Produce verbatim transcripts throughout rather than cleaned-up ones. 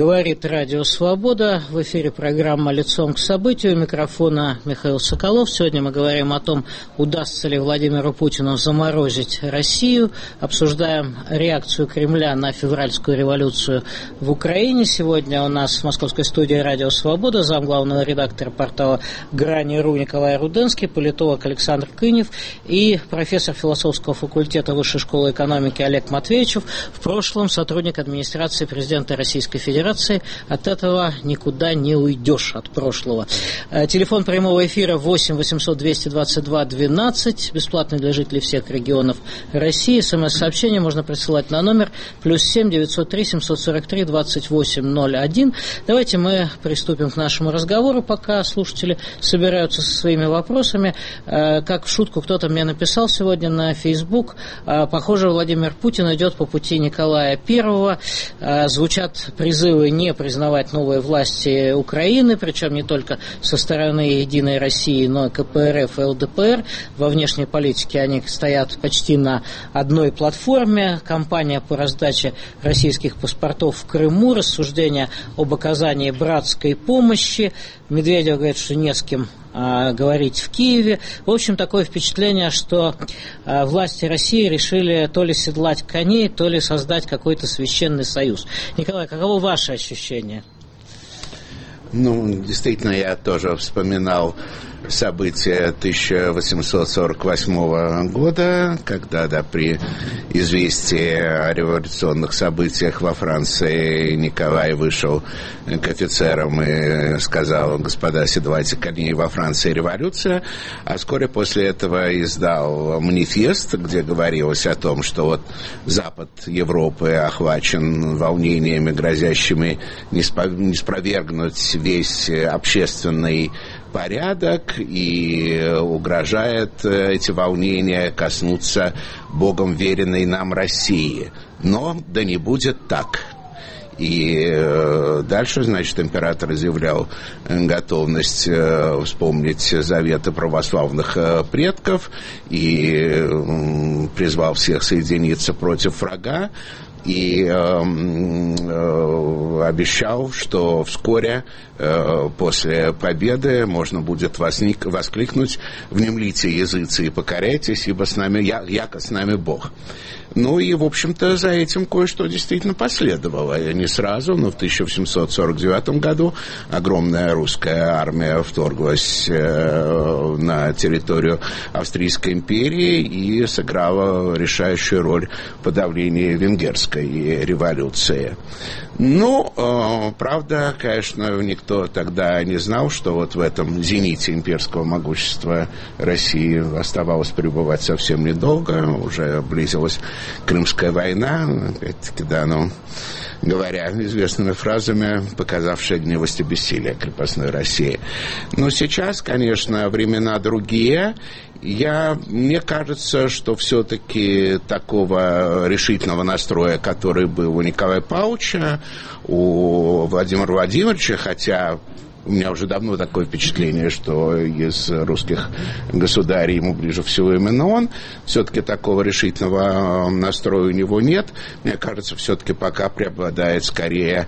Говорит Радио Свобода. В эфире программа «Лицом к событию». У микрофона Михаил Соколов. Сегодня мы говорим о том, удастся ли Владимиру Путину заморозить Россию. Обсуждаем реакцию Кремля на февральскую революцию в Украине. Сегодня у нас в московской студии Радио Свобода замглавного редактора портала Грани.ру Николай Руденский, политолог Александр Кынев и профессор философского факультета Высшей школы экономики Олег Матвеичев, в прошлом сотрудник администрации президента Российской Федерации. От этого никуда не уйдешь, от прошлого. Телефон прямого эфира восемь восемьсот двести двадцать два двенадцать, бесплатный для жителей всех регионов России. СМС-сообщение можно присылать на номер плюс семь девятьсот три семьсот сорок три двадцать восемь ноль один. Давайте мы приступим к нашему разговору, пока слушатели собираются со своими вопросами. Как в шутку кто-то мне написал сегодня на Facebook, похоже, Владимир Путин идет по пути Николая Первого. Звучат призывы не признавать новые власти Украины, причем не только со стороны Единой России, но и ка пэ эр эф и эл дэ пэ эр. Во внешней политике они стоят почти на одной платформе. Кампания по раздаче российских паспортов в Крыму, рассуждения об оказании братской помощи. Медведев говорит, что не с кем а, говорить в Киеве. В общем, такое впечатление, что а, власти России решили то ли седлать коней, то ли создать какой-то священный союз. Николай, каково ваше ощущение? Ну, действительно, я тоже вспоминал события тысяча восемьсот сорок восьмого года, когда, да, при известии о революционных событиях во Франции Николай вышел к офицерам и сказал: господа, седлайте коней, во Франции революция. А вскоре после этого издал манифест, где говорилось о том, что вот Запад Европы охвачен волнениями, грозящими не спровергнуть весь общественный порядок, и угрожает эти волнения коснуться Богом веренной нам России. Но да не будет так. И дальше, значит, император заявлял готовность вспомнить заветы православных предков и призвал всех соединиться против врага. И э, э, обещал, что вскоре э, после победы можно будет возник, воскликнуть: «Внемлите, языцы, и покоряйтесь, ибо с нами, я, яко с нами Бог». Ну и, в общем-то, за этим кое-что действительно последовало. И не сразу, но в тысяча восемьсот сорок девятом году огромная русская армия вторглась э, на территорию Австрийской империи и сыграла решающую роль в подавлении венгерской революции. Ну, э, правда, конечно, никто тогда не знал, что вот в этом зените имперского могущества России оставалось пребывать совсем недолго, уже близилась Крымская война, опять-таки, да, ну, говоря известными фразами, показавшая гнилость и бессилие крепостной России. Но сейчас, конечно, времена другие. Я, мне кажется, что все-таки такого решительного настроя, который был у Николая Павловича, у Владимира Владимировича, хотя у меня уже давно такое впечатление, что из русских государей ему ближе всего именно он. Все-таки такого решительного настроя у него нет. Мне кажется, все-таки пока преобладает скорее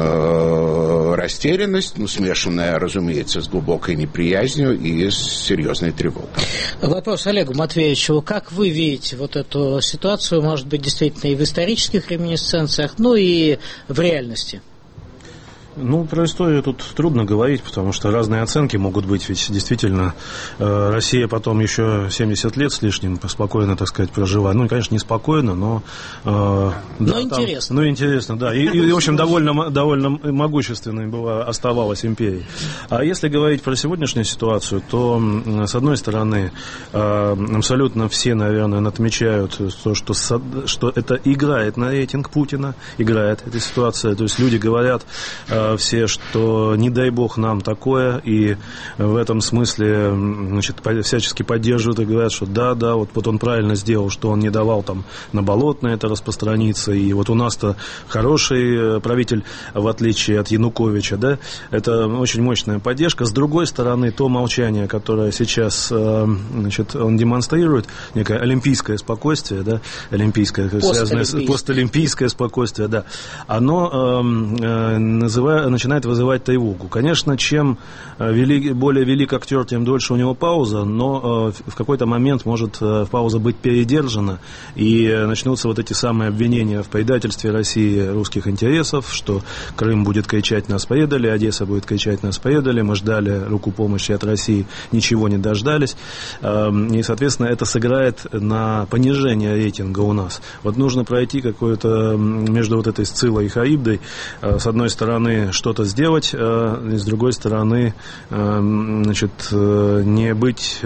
э, растерянность, ну, смешанная, разумеется, с глубокой неприязнью и с серьезной тревогой. Вопрос Олегу Матвеевичу. Как вы видите вот эту ситуацию, может быть, действительно и в исторических реминисценциях, ну и в реальности? Ну, про историю тут трудно говорить, потому что разные оценки могут быть. Ведь действительно э, Россия потом еще семьдесят лет с лишним спокойно, так сказать, прожила. Ну, конечно, не спокойно, но... Э, но да, интересно. Там, ну, интересно, да. И, и в общем, довольно, довольно могущественной была, оставалась империя. А если говорить про сегодняшнюю ситуацию, то, с одной стороны, э, абсолютно все, наверное, отмечают то, что, что это играет на рейтинг Путина, играет эта ситуация. То есть люди говорят... Э, все, что не дай бог нам такое, и в этом смысле, значит, всячески поддерживают и говорят, что да, да, вот, вот он правильно сделал, что он не давал там на Болотное это распространиться, и вот у нас-то хороший правитель, в отличие от Януковича, да, это очень мощная поддержка. С другой стороны, то молчание, которое сейчас, значит, он демонстрирует, некое олимпийское спокойствие, да, олимпийское, связанное с постолимпийское спокойствие, да, оно э, называет, начинает вызывать тревогу. Конечно, чем вели, более велик актер, тем дольше у него пауза, но э, в какой-то момент может э, пауза быть передержана, и начнутся вот эти самые обвинения в предательстве России русских интересов, что Крым будет кричать «нас предали», Одесса будет кричать «нас предали», мы ждали руку помощи от России, ничего не дождались, э, и, соответственно, это сыграет на понижение рейтинга у нас. Вот нужно пройти какое-то между вот этой Сциллой и Харибдой, с одной стороны что-то сделать, и с другой стороны, значит, не быть,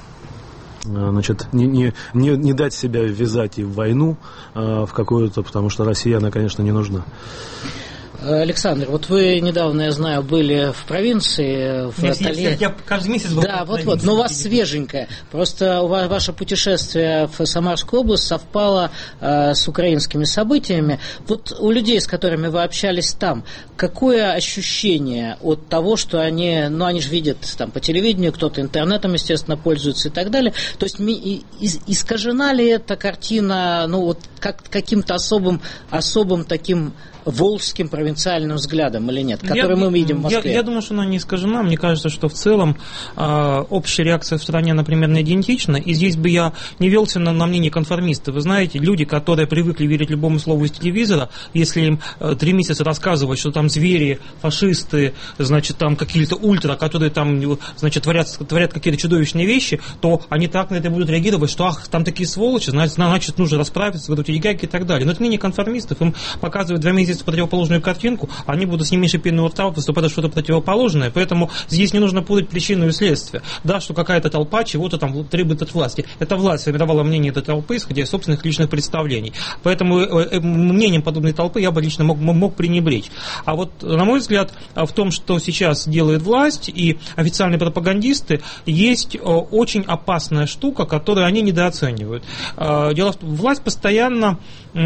значит, не, не, не, не дать себя ввязать и в войну в какую-то, потому что Россия, она, конечно, не нужна. Александр, вот вы недавно, я знаю, были в провинции, в Нет, Тольятти. Я, я каждый месяц был да, в вот, провинции. вот, но у вас свеженькое. Просто у вас, ваше путешествие в Самарскую область совпало э, с украинскими событиями. Вот у людей, с которыми вы общались там, какое ощущение от того, что они, ну, они же видят там по телевидению, кто-то интернетом, естественно, пользуется и так далее. То есть ми, из, искажена ли эта картина, ну, вот как, каким-то особым, особым таким волжским провинциальным взглядом или нет, который я, мы видим в Москве? Я, я думаю, что она не искажена. Мне кажется, что в целом э, общая реакция в стране, например, идентична. И здесь бы я не велся на, на мнение конформиста. Вы знаете, люди, которые привыкли верить любому слову из телевизора, если им э, три месяца рассказывать, что там звери, фашисты, значит, там какие-то ультра, которые там, значит, творят, творят какие-то чудовищные вещи, то они так на это будут реагировать, что ах, там такие сволочи, значит, значит нужно расправиться, выдать гайки и так далее. Но это мнение конформистов. Им показывают два месяца противоположную картинку, они будут с не меньше пены у рта выступать что-то противоположное, поэтому здесь не нужно путать причину и следствие. Да, что какая-то толпа чего-то там требует от власти. Эта власть формировала мнение этой толпы, исходя из собственных личных представлений. Поэтому мнением подобной толпы я бы лично мог, мог пренебречь. А вот, на мой взгляд, в том, что сейчас делает власть и официальные пропагандисты, есть очень опасная штука, которую они недооценивают. Дело в том, власть постоянно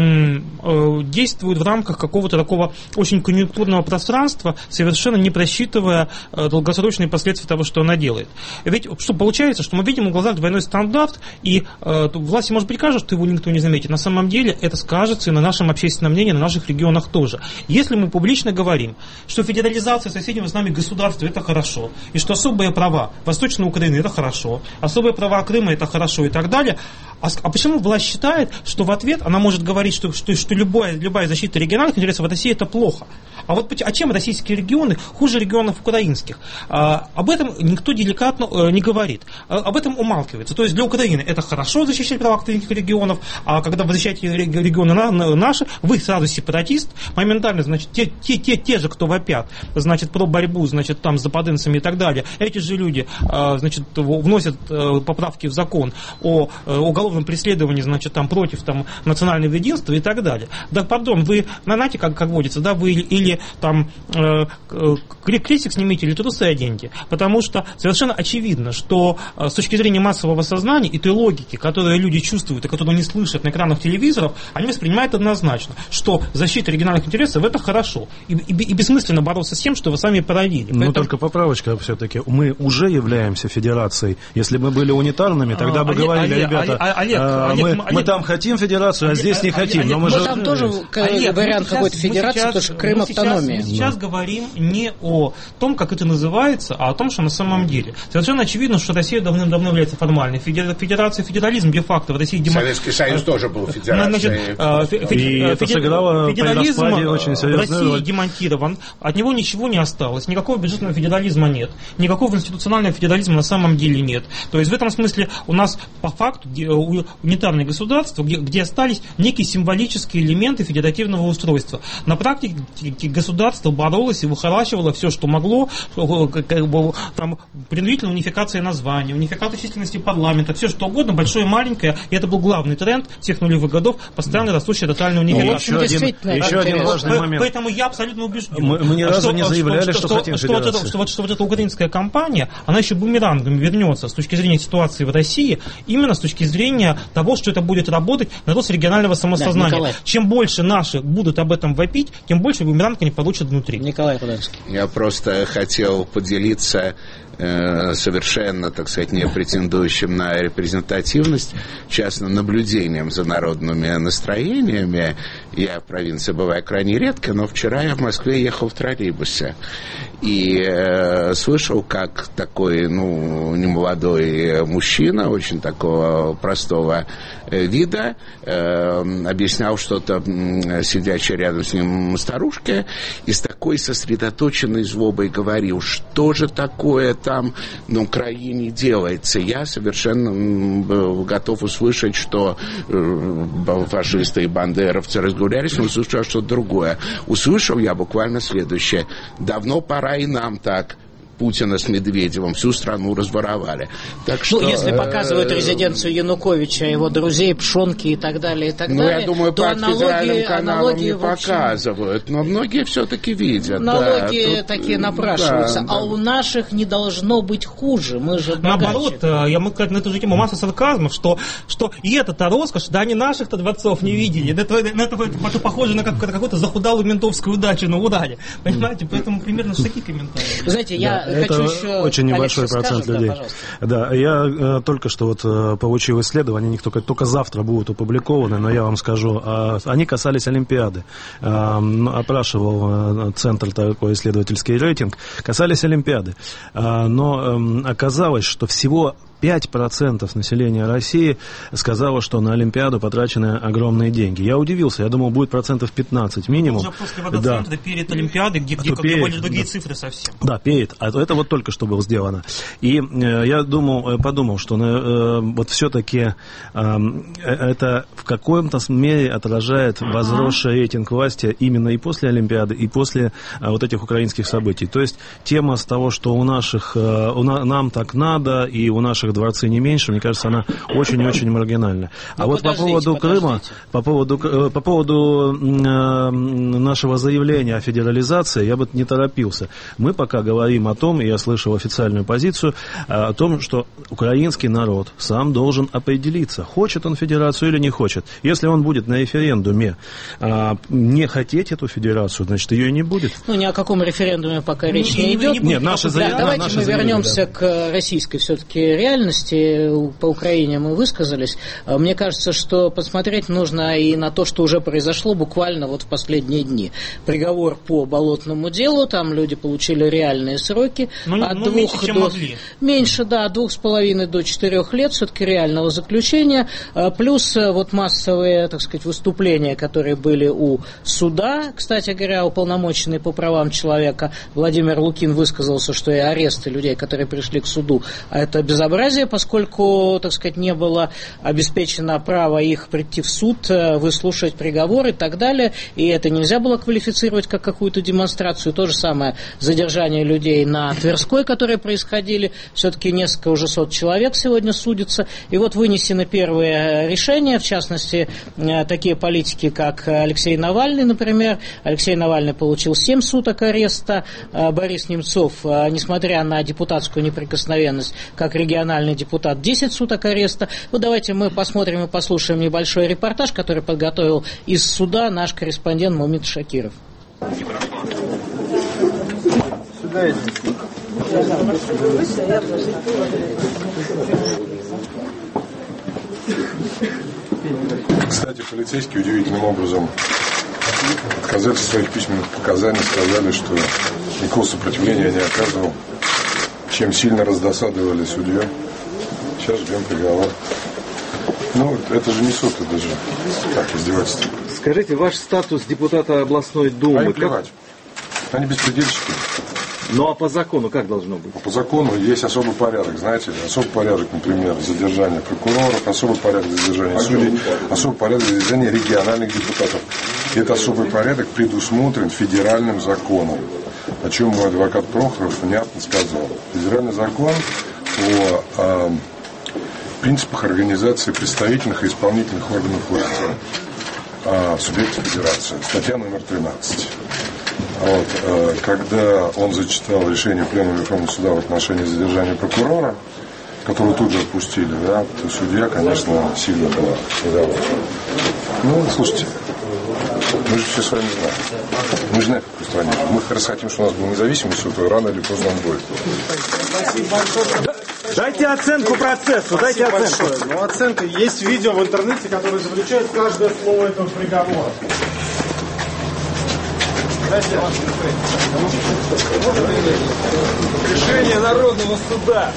действует в рамках какого-то такого очень конъюнктурного пространства, совершенно не просчитывая долгосрочные последствия того, что она делает. Ведь что получается, что мы видим в глазах двойной стандарт, и э, власти, может быть, кажется, что его никто не заметит. На самом деле это скажется и на нашем общественном мнении, на наших регионах тоже. Если мы публично говорим, что федерализация соседнего с нами государства – это хорошо, и что особые права Восточной Украины – это хорошо, особые права Крыма – это хорошо и так далее, а, а почему власть считает, что в ответ она может говорить, что, что, что любая, любая защита региональных интересов в России – это плохо? А вот а чем российские регионы хуже регионов украинских? А, об этом никто деликатно э, не говорит. А, об этом умалкивается. То есть для Украины это хорошо защищать права украинских регионов, а когда вы защищаете регионы на, на, наши, вы сразу сепаратист, моментально, значит, те, те, те, те же, кто вопят, значит, про борьбу, значит, там, с западенцами и так далее, эти же люди, э, значит, вносят э, поправки в закон о э, уголовном преследовании, значит, там, против там, национального единства и так далее. Да, пардон, вы, знаете, как, как водится, да, вы или там э, крестик снимите, или трусы оденьте, потому что совершенно очевидно, что э, с точки зрения массового сознания и той логики, которую люди чувствуют и которую они слышат на экранах телевизоров, они воспринимают однозначно, что защита региональных интересов это хорошо, и, и, и бессмысленно бороться с тем, что вы сами породили. Но Поэтому... только поправочка все-таки, мы уже являемся федерацией. Если бы мы были унитарными, тогда а, бы Олег, говорили, Олег, ребята, Олег, а, Олег, мы, Олег, мы там хотим федерацию, а Олег, здесь не Олег, хотим. Олег, но мы ну, же... там тоже Олег, вариант какой-то федерации, потому что Крым автономия. Мы сейчас да. говорим не о том, как это называется, а о том, что на самом деле. Совершенно очевидно, что Россия давным-давно является формальной федерацией, федерализм де-факто. В России демо... Советский Союз тоже был федерацией. Федерализм в России демонтирован, от него ничего не осталось, никакого бюджетного федерализма нет, никакого институционального федерализма на самом деле нет. То есть в этом смысле у нас по факту унитарное государство, где, где остались некие символические элементы федеративного устройства. На практике государство боролось и выхолачивало все, что могло, как бы, там, принудительная унификация названий, унификация численности парламента, все что угодно, большое и маленькое, и это был главный тренд всех нулевых годов, постоянно растущая тотальная унификация. Ну, еще один, еще один важный момент. Поэтому я абсолютно убежден. Мы, мы ни разу что, не заявляли, что, что, что хотим что, что, что, что, вот, что вот эта украинская кампания, она еще бумерангом вернется с точки зрения ситуации в России, именно с точки зрения того, что это будет работать на рост регионального самосознания. Да, чем больше наши будут об этом вопить, тем больше бумеранг они получат внутри. Николай Руданский. Я просто хотел поделиться э, совершенно, так сказать, не претендующим на репрезентативность, частным наблюдением за народными настроениями. Я в провинции бываю крайне редко, но вчера я в Москве ехал в троллейбусе и э, слышал, как такой, ну, немолодой мужчина, очень такого простого э, вида, э, объяснял что-то э, сидящей рядом с ним старушке, и с такой сосредоточенной злобой говорил, что же такое там на Украине делается. Я совершенно был готов услышать, что э, фашисты и бандеровцы разгулялись, но услышал что-то другое. Услышал я буквально следующее. Давно пора и нам так. Путина с Медведевым всю страну разворовали. Так что, ну, если показывают резиденцию Януковича, его друзей, Пшонки и так далее, и так ну, далее, я думаю, то по аналогии, федеральным каналам аналогии не общем... показывают, но многие все-таки видят. Аналогии да, такие тут... напрашиваются, да, а да. у наших не должно быть хуже, мы же богаче. Наоборот, я могу сказать на эту же тему масса сарказмов, что, что и это-то роскошь, да они наших-то дворцов не видели, это, это, это, это похоже на как, какую-то захудалую ментовскую дачу на Урале, понимаете, поэтому примерно такие комментарии. Знаете, я да, хочу еще... Очень небольшой Алекс, процент скажет, людей. Да, да, я э, только что вот э, получил исследования, они только, только завтра будут опубликованы, но я вам скажу, э, они касались Олимпиады. Э, опрашивал э, центр такой исследовательский рейтинг, касались Олимпиады. Э, но э, оказалось, что всего пять процентов населения России сказало, что на Олимпиаду потрачены огромные деньги. Я удивился, я думал, будет процентов пятнадцать минимум. Уже после водоцентра, да. Перед Олимпиадой, где, где, где были другие да. цифры совсем. Да, перед. А это вот только что было сделано. И э, я думал, подумал, что э, вот все-таки э, это в каком-то мере отражает возросший рейтинг власти именно и после Олимпиады, и после э, вот этих украинских событий. То есть тема с того, что у наших, э, у на, нам так надо, и у наших дворцы не меньше, мне кажется, она очень-очень маргинальна. А ну, вот по поводу Крыма, по поводу, по поводу э, нашего заявления о федерализации, я бы не торопился. Мы пока говорим о том, и я слышал официальную позицию, о том, что украинский народ сам должен определиться, хочет он федерацию или не хочет. Если он будет на референдуме э, не хотеть эту федерацию, значит, ее и не будет. Ну, ни о каком референдуме пока речь не, не идет. Не Нет, наши заявления, да, давайте наши мы заявления, вернемся да. к российской все-таки реальности. По Украине мы высказались. Мне кажется, что посмотреть нужно и на то, что уже произошло буквально вот в последние дни. Приговор по Болотному делу, там люди получили реальные сроки. Ну, от ну, двух меньше, чем до... могли. Меньше, да, от двух с половиной до четырех лет все-таки реального заключения. Плюс вот массовые, так сказать, выступления, которые были у суда. Кстати говоря, уполномоченный по правам человека Владимир Лукин высказался, что и аресты людей, которые пришли к суду, а это безобразие, поскольку, так сказать, не было обеспечено право их прийти в суд, выслушать приговор и так далее, и это нельзя было квалифицировать как какую-то демонстрацию. То же самое задержание людей на Тверской, которые происходили, все-таки несколько уже сот человек сегодня судятся, и вот вынесены первые решения, в частности, такие политики, как Алексей Навальный, например. Алексей Навальный получил семь суток ареста, Борис Немцов, несмотря на депутатскую неприкосновенность, как региональный депутат, десять суток ареста. Ну, давайте мы посмотрим и послушаем небольшой репортаж, который подготовил из суда наш корреспондент Мумит Шакиров. Сюда идите. Кстати, полицейские удивительным образом отказались от своих письменных показаний, сказали, что никакого сопротивления не оказывал, чем сильно раздосадовали судью. Сейчас ждем приговор. Ну, это же не суд, это же так, издевательство. Скажите, ваш статус депутата областной думы... А им плевать. Они беспредельщики. Ну, а по закону как должно быть? По закону есть особый порядок, знаете, особый порядок, например, задержания прокуроров, особый порядок задержания судей, особый порядок задержания региональных депутатов. Этот особый порядок предусмотрен федеральным законом, о чем мой адвокат Прохоров внятно сказал. Федеральный закон о э, принципах организации представительных и исполнительных органов власти э, в субъекте федерации, статья номер тринадцать. Вот, э, когда он зачитал решение Пленума Верховного суда в отношении задержания прокурора, которого тут же отпустили, да, то судья, конечно, сильно была недовольна. Ну, слушайте, мы же все с вами знаем. Мы же знаем, в какой стране. Мы как раз хотим, чтобы у нас был независимый суд, и рано или поздно он будет. Дайте оценку процессу, дайте оценку. Большое. Ну, оценка. Есть видео в интернете, которое заключает каждое слово этого приговора. Решение Народного суда.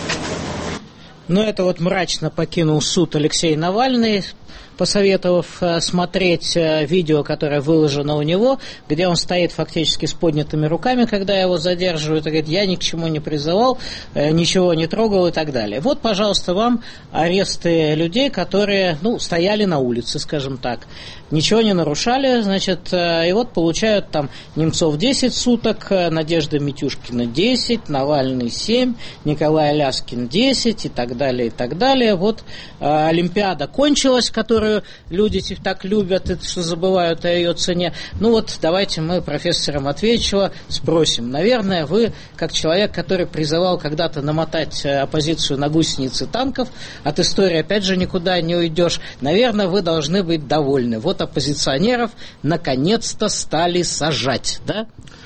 Ну, это вот мрачно покинул суд Алексей Навальный, посоветовав смотреть видео, которое выложено у него, где он стоит фактически с поднятыми руками, когда его задерживают, и говорит, я ни к чему не призывал, ничего не трогал и так далее. Вот, пожалуйста, вам аресты людей, которые, ну, стояли на улице, скажем так, ничего не нарушали, значит, и вот получают там Немцов десять суток, Надежда Митюшкина десять, Навальный семь, Николай Аляскин десять и так далее, и так далее. Вот Олимпиада кончилась, которую люди так любят, и что забывают о ее цене. Ну вот, давайте мы профессора Матвеичева спросим. Наверное, вы, как человек, который призывал когда-то намотать оппозицию на гусеницы танков, от истории, опять же, никуда не уйдешь, наверное, вы должны быть довольны. Вот оппозиционеров наконец-то стали сажать, да?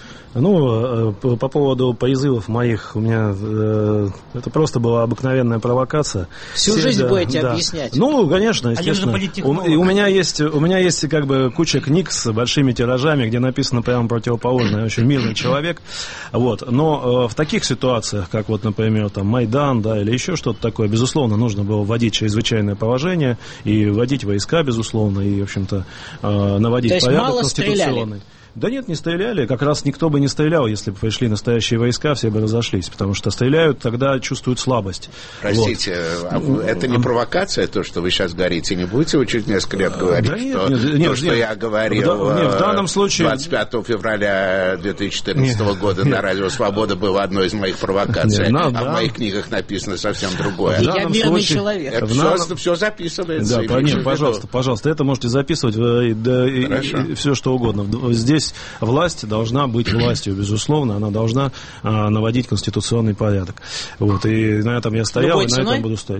Ну, по, по поводу призывов моих, у меня э, это просто была обыкновенная провокация. Всю Все, жизнь да, будете да. объяснять? Ну, конечно, естественно. У, у, меня есть, у меня есть как бы куча книг с большими тиражами, где написано прямо противоположное. Я очень мирный человек. Вот. Но э, в таких ситуациях, как вот, например, там, Майдан, да, или еще что-то такое, безусловно, нужно было вводить чрезвычайное положение и вводить войска, безусловно, и, в общем-то, э, наводить То есть порядок мало конституционный. стреляли? Да нет, не стреляли. Как раз никто бы не стрелял, если бы пришли настоящие войска, все бы разошлись. Потому что стреляют, тогда чувствуют слабость. Простите, вот. Это не провокация, то, что вы сейчас говорите? Не будете вы через несколько лет говорить, да нет, что нет, нет, то, нет, что нет. я говорил в, нет, в данном случае... двадцать пятого февраля две тысячи четырнадцатого нет, года нет. на радио «Свобода» было одной из моих провокаций, нет, на, а да. в моих книгах написано совсем другое. Я мирный случае... человек. Это все, нам... все записывается. Да, нет, пожалуйста, пожалуйста, это можете записывать, да, и, и все что угодно. Здесь власть должна быть властью, безусловно, она должна а, наводить конституционный порядок. Вот, и на этом я стоял, и на этом буду стоять.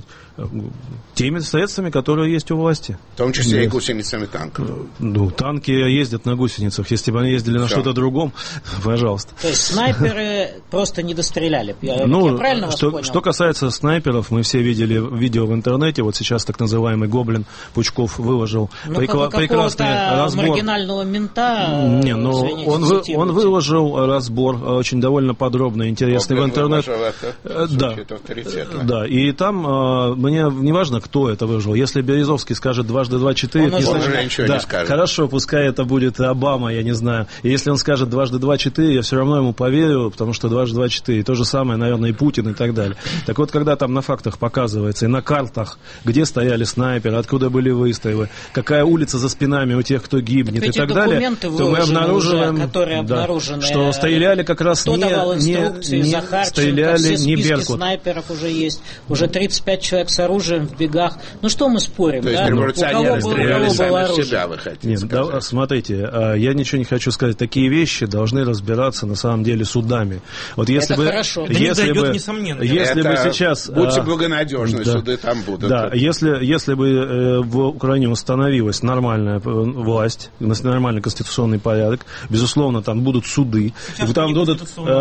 Теми средствами, которые есть у власти. В том числе yes. и гусеницами танков. Ну, танки ездят на гусеницах. Если бы они ездили на Все. что-то другом, пожалуйста. То есть снайперы просто не достреляли. Я, ну, я правильно что, вас понял? Что касается снайперов, мы все видели видео в интернете. Вот сейчас так называемый Гоблин Пучков выложил ну, прекла- прекрасный разбор. Маргинального мента. Не, но извините, он Он выложил разбор, очень довольно подробный, интересный в интернет. Это, да, да, и там мне не важно, кто это выложил. Если Березовский скажет дважды два четыре, он если, уже ничего да, не скажет. Хорошо, пускай это будет Обама, я не знаю. И если он скажет дважды два четыре, я все равно ему поверю, потому что дважды два четыре. То же самое, наверное, и Путин и так далее. Так вот, когда там на фактах показывается и на картах, где стояли снайперы, откуда были выстрелы, какая улица за спинами у тех, кто гибнет так и так далее, то мы обнаруживаем... Уже, да, что стреляли как раз кто не, давал инструкции, не, не стреляли, все не списки Беркут. Снайперов уже есть, уже тридцать пять человек с оружием в бегах. Ну что мы спорим, то да? есть революционеры стреляли сами в себя, вы хотите Нет, сказать? Да, смотрите, я ничего не хочу сказать. Такие вещи должны разбираться на самом деле судами. Вот если это бы, хорошо. Если бы, если это бы сейчас... Будьте благонадежны, да, суды там будут. Да, если, если бы в Украине установилась нормальная власть, нормальный конституционный порядок, безусловно, там будут суды, и там будут,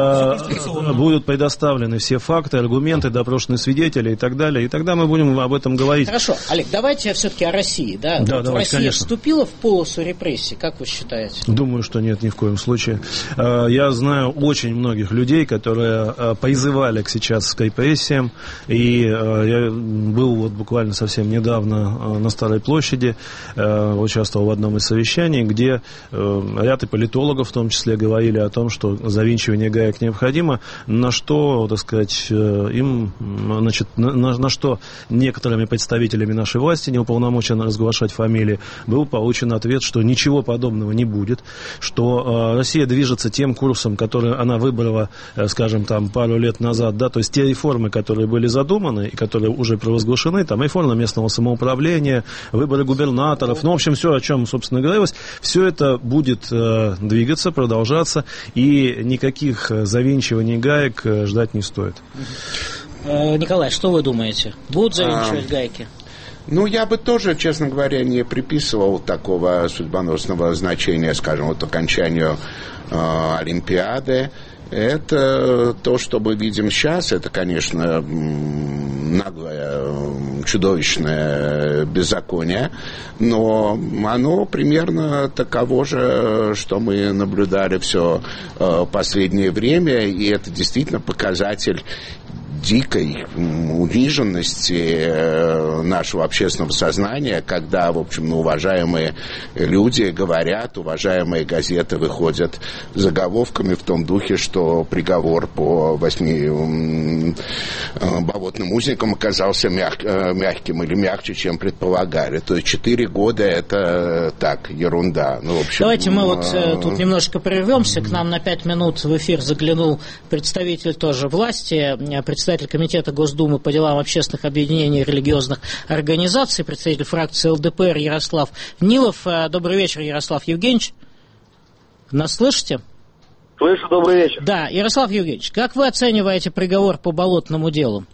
э, будут предоставлены все факты, аргументы, допрошенные свидетели и так далее, и тогда мы будем об этом говорить. Хорошо, Олег, давайте все-таки о России. Да? Да, вот давайте, Россия конечно. вступила в полосу репрессий, как вы считаете? Думаю, что нет, ни в коем случае. Я знаю очень многих людей, которые призывали к сейчас к репрессиям, и я был вот буквально совсем недавно на Старой площади, участвовал в одном из совещаний, где ряд ряд и политологов в том числе говорили о том, что завинчивание гаек необходимо, на что, так сказать, им, значит, на, на что некоторыми представителями нашей власти, не уполномоченно разглашать фамилии, был получен ответ, что ничего подобного не будет, что э, Россия движется тем курсом, который она выбрала, э, скажем, там, пару лет назад, да, то есть те реформы, которые были задуманы и которые уже провозглашены, там, реформа местного самоуправления, выборы губернаторов, ну, в общем, все, о чем, собственно, говорилось, все это будет э, двигаться, продолжаться, и никаких завинчиваний гаек э, ждать не стоит. Николай, что вы думаете? Будут завинчивать а... гайки? Ну, я бы тоже, честно говоря, не приписывал такого судьбоносного значения, скажем, вот окончанию э, Олимпиады. Это то, что мы видим сейчас, это, конечно, наглое, чудовищное беззаконие, но оно примерно таково же, что мы наблюдали все последнее время, и это действительно показатель дикой униженности нашего общественного сознания, когда, в общем, ну, уважаемые люди говорят, уважаемые газеты выходят с заголовками в том духе, что приговор по восьми болотным узникам оказался мяг, мягким или мягче, чем предполагали. То есть четыре года это так, ерунда. Ну, в общем, давайте мы вот э, тут немножко прервемся. К нам на пять минут в эфир заглянул представитель тоже власти, представитель Комитета Госдумы по делам общественных объединений и религиозных организаций, представитель фракции эл дэ пэ эр Ярослав Нилов. Добрый вечер, Ярослав Евгеньевич. Нас слышите? Слышу, добрый вечер. Да, Ярослав Евгеньевич, как вы оцениваете приговор по болотному делу?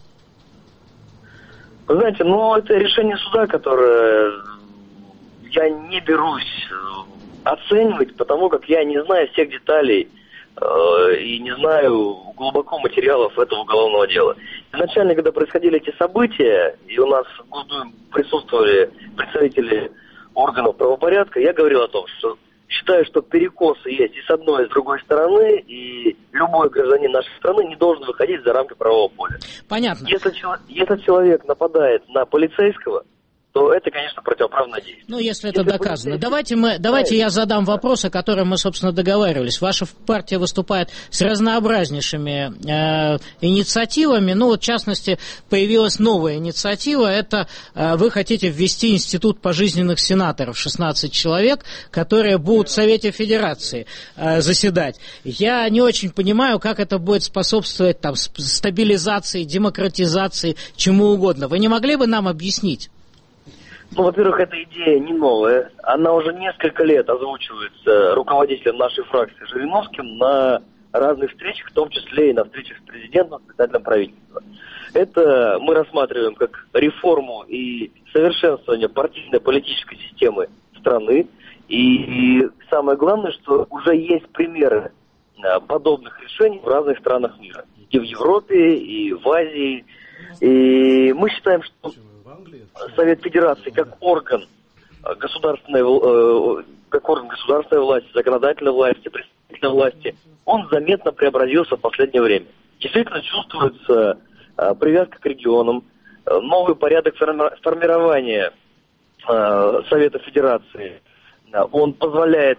Вы знаете, ну, это решение суда, которое я не берусь оценивать, потому как я не знаю всех деталей и не знаю глубоко материалов этого уголовного дела. Изначально, когда происходили эти события, и у нас в Госдуме присутствовали представители органов правопорядка, я говорил о том, что считаю, что перекосы есть и с одной, и с другой стороны, и любой гражданин нашей страны не должен выходить за рамки правового поля. Понятно. Если, если человек нападает на полицейского, то это, конечно, противоправное действие. Ну, если это если доказано. Полицейский... Давайте, мы, давайте я задам вопрос, о котором мы, собственно, договаривались. Ваша партия выступает с разнообразнейшими э, инициативами. Ну, вот, в частности, появилась новая инициатива. Это э, вы хотите ввести институт пожизненных сенаторов, шестнадцать человек, которые будут в Совете Федерации э, заседать. Я не очень понимаю, как это будет способствовать там, стабилизации, демократизации, чему угодно. Вы не могли бы нам объяснить? Ну, во-первых, эта идея не новая. Она уже несколько лет озвучивается руководителем нашей фракции Жириновским на разных встречах, в том числе и на встречах с президентом, с председателем правительства. Это мы рассматриваем как реформу и совершенствование партийной политической системы страны. И самое главное, что уже есть примеры подобных решений в разных странах мира. И в Европе, и в Азии. И мы считаем, что Совет Федерации как орган государственной, как орган государственной власти, законодательной власти, представительной власти, он заметно преобразился в последнее время. Действительно чувствуется привязка к регионам, новый порядок формирования Совета Федерации. Он позволяет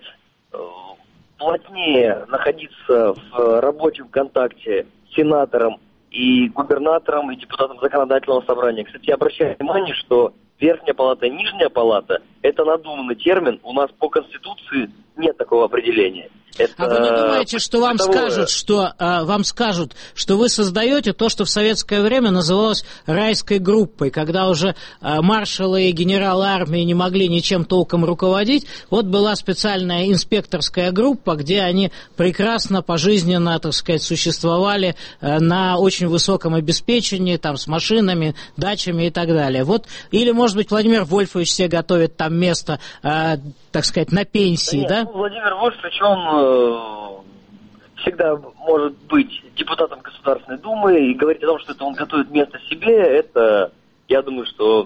плотнее находиться в рабочем контакте с сенатором и губернатором, и депутатом законодательного собрания. Кстати, я обращаю внимание, что Верхняя палата и Нижняя палата – это надуманный термин. У нас по Конституции нет такого определения. Это... А вы не думаете, что вам скажут, что а, вам скажут, что вы создаете то, что в советское время называлось райской группой, когда уже а, маршалы и генералы армии не могли ничем толком руководить? Вот была специальная инспекторская группа, где они прекрасно, пожизненно, так сказать, существовали а, на очень высоком обеспечении, там, с машинами, дачами и так далее. Вот, или, может быть, Владимир Вольфович себе готовит там место, а, так сказать, на пенсии, да? да? Ну, Владимир Вольфович, он всегда может быть депутатом Государственной Думы, и говорить о том, что это он готовит место себе, это, я думаю, что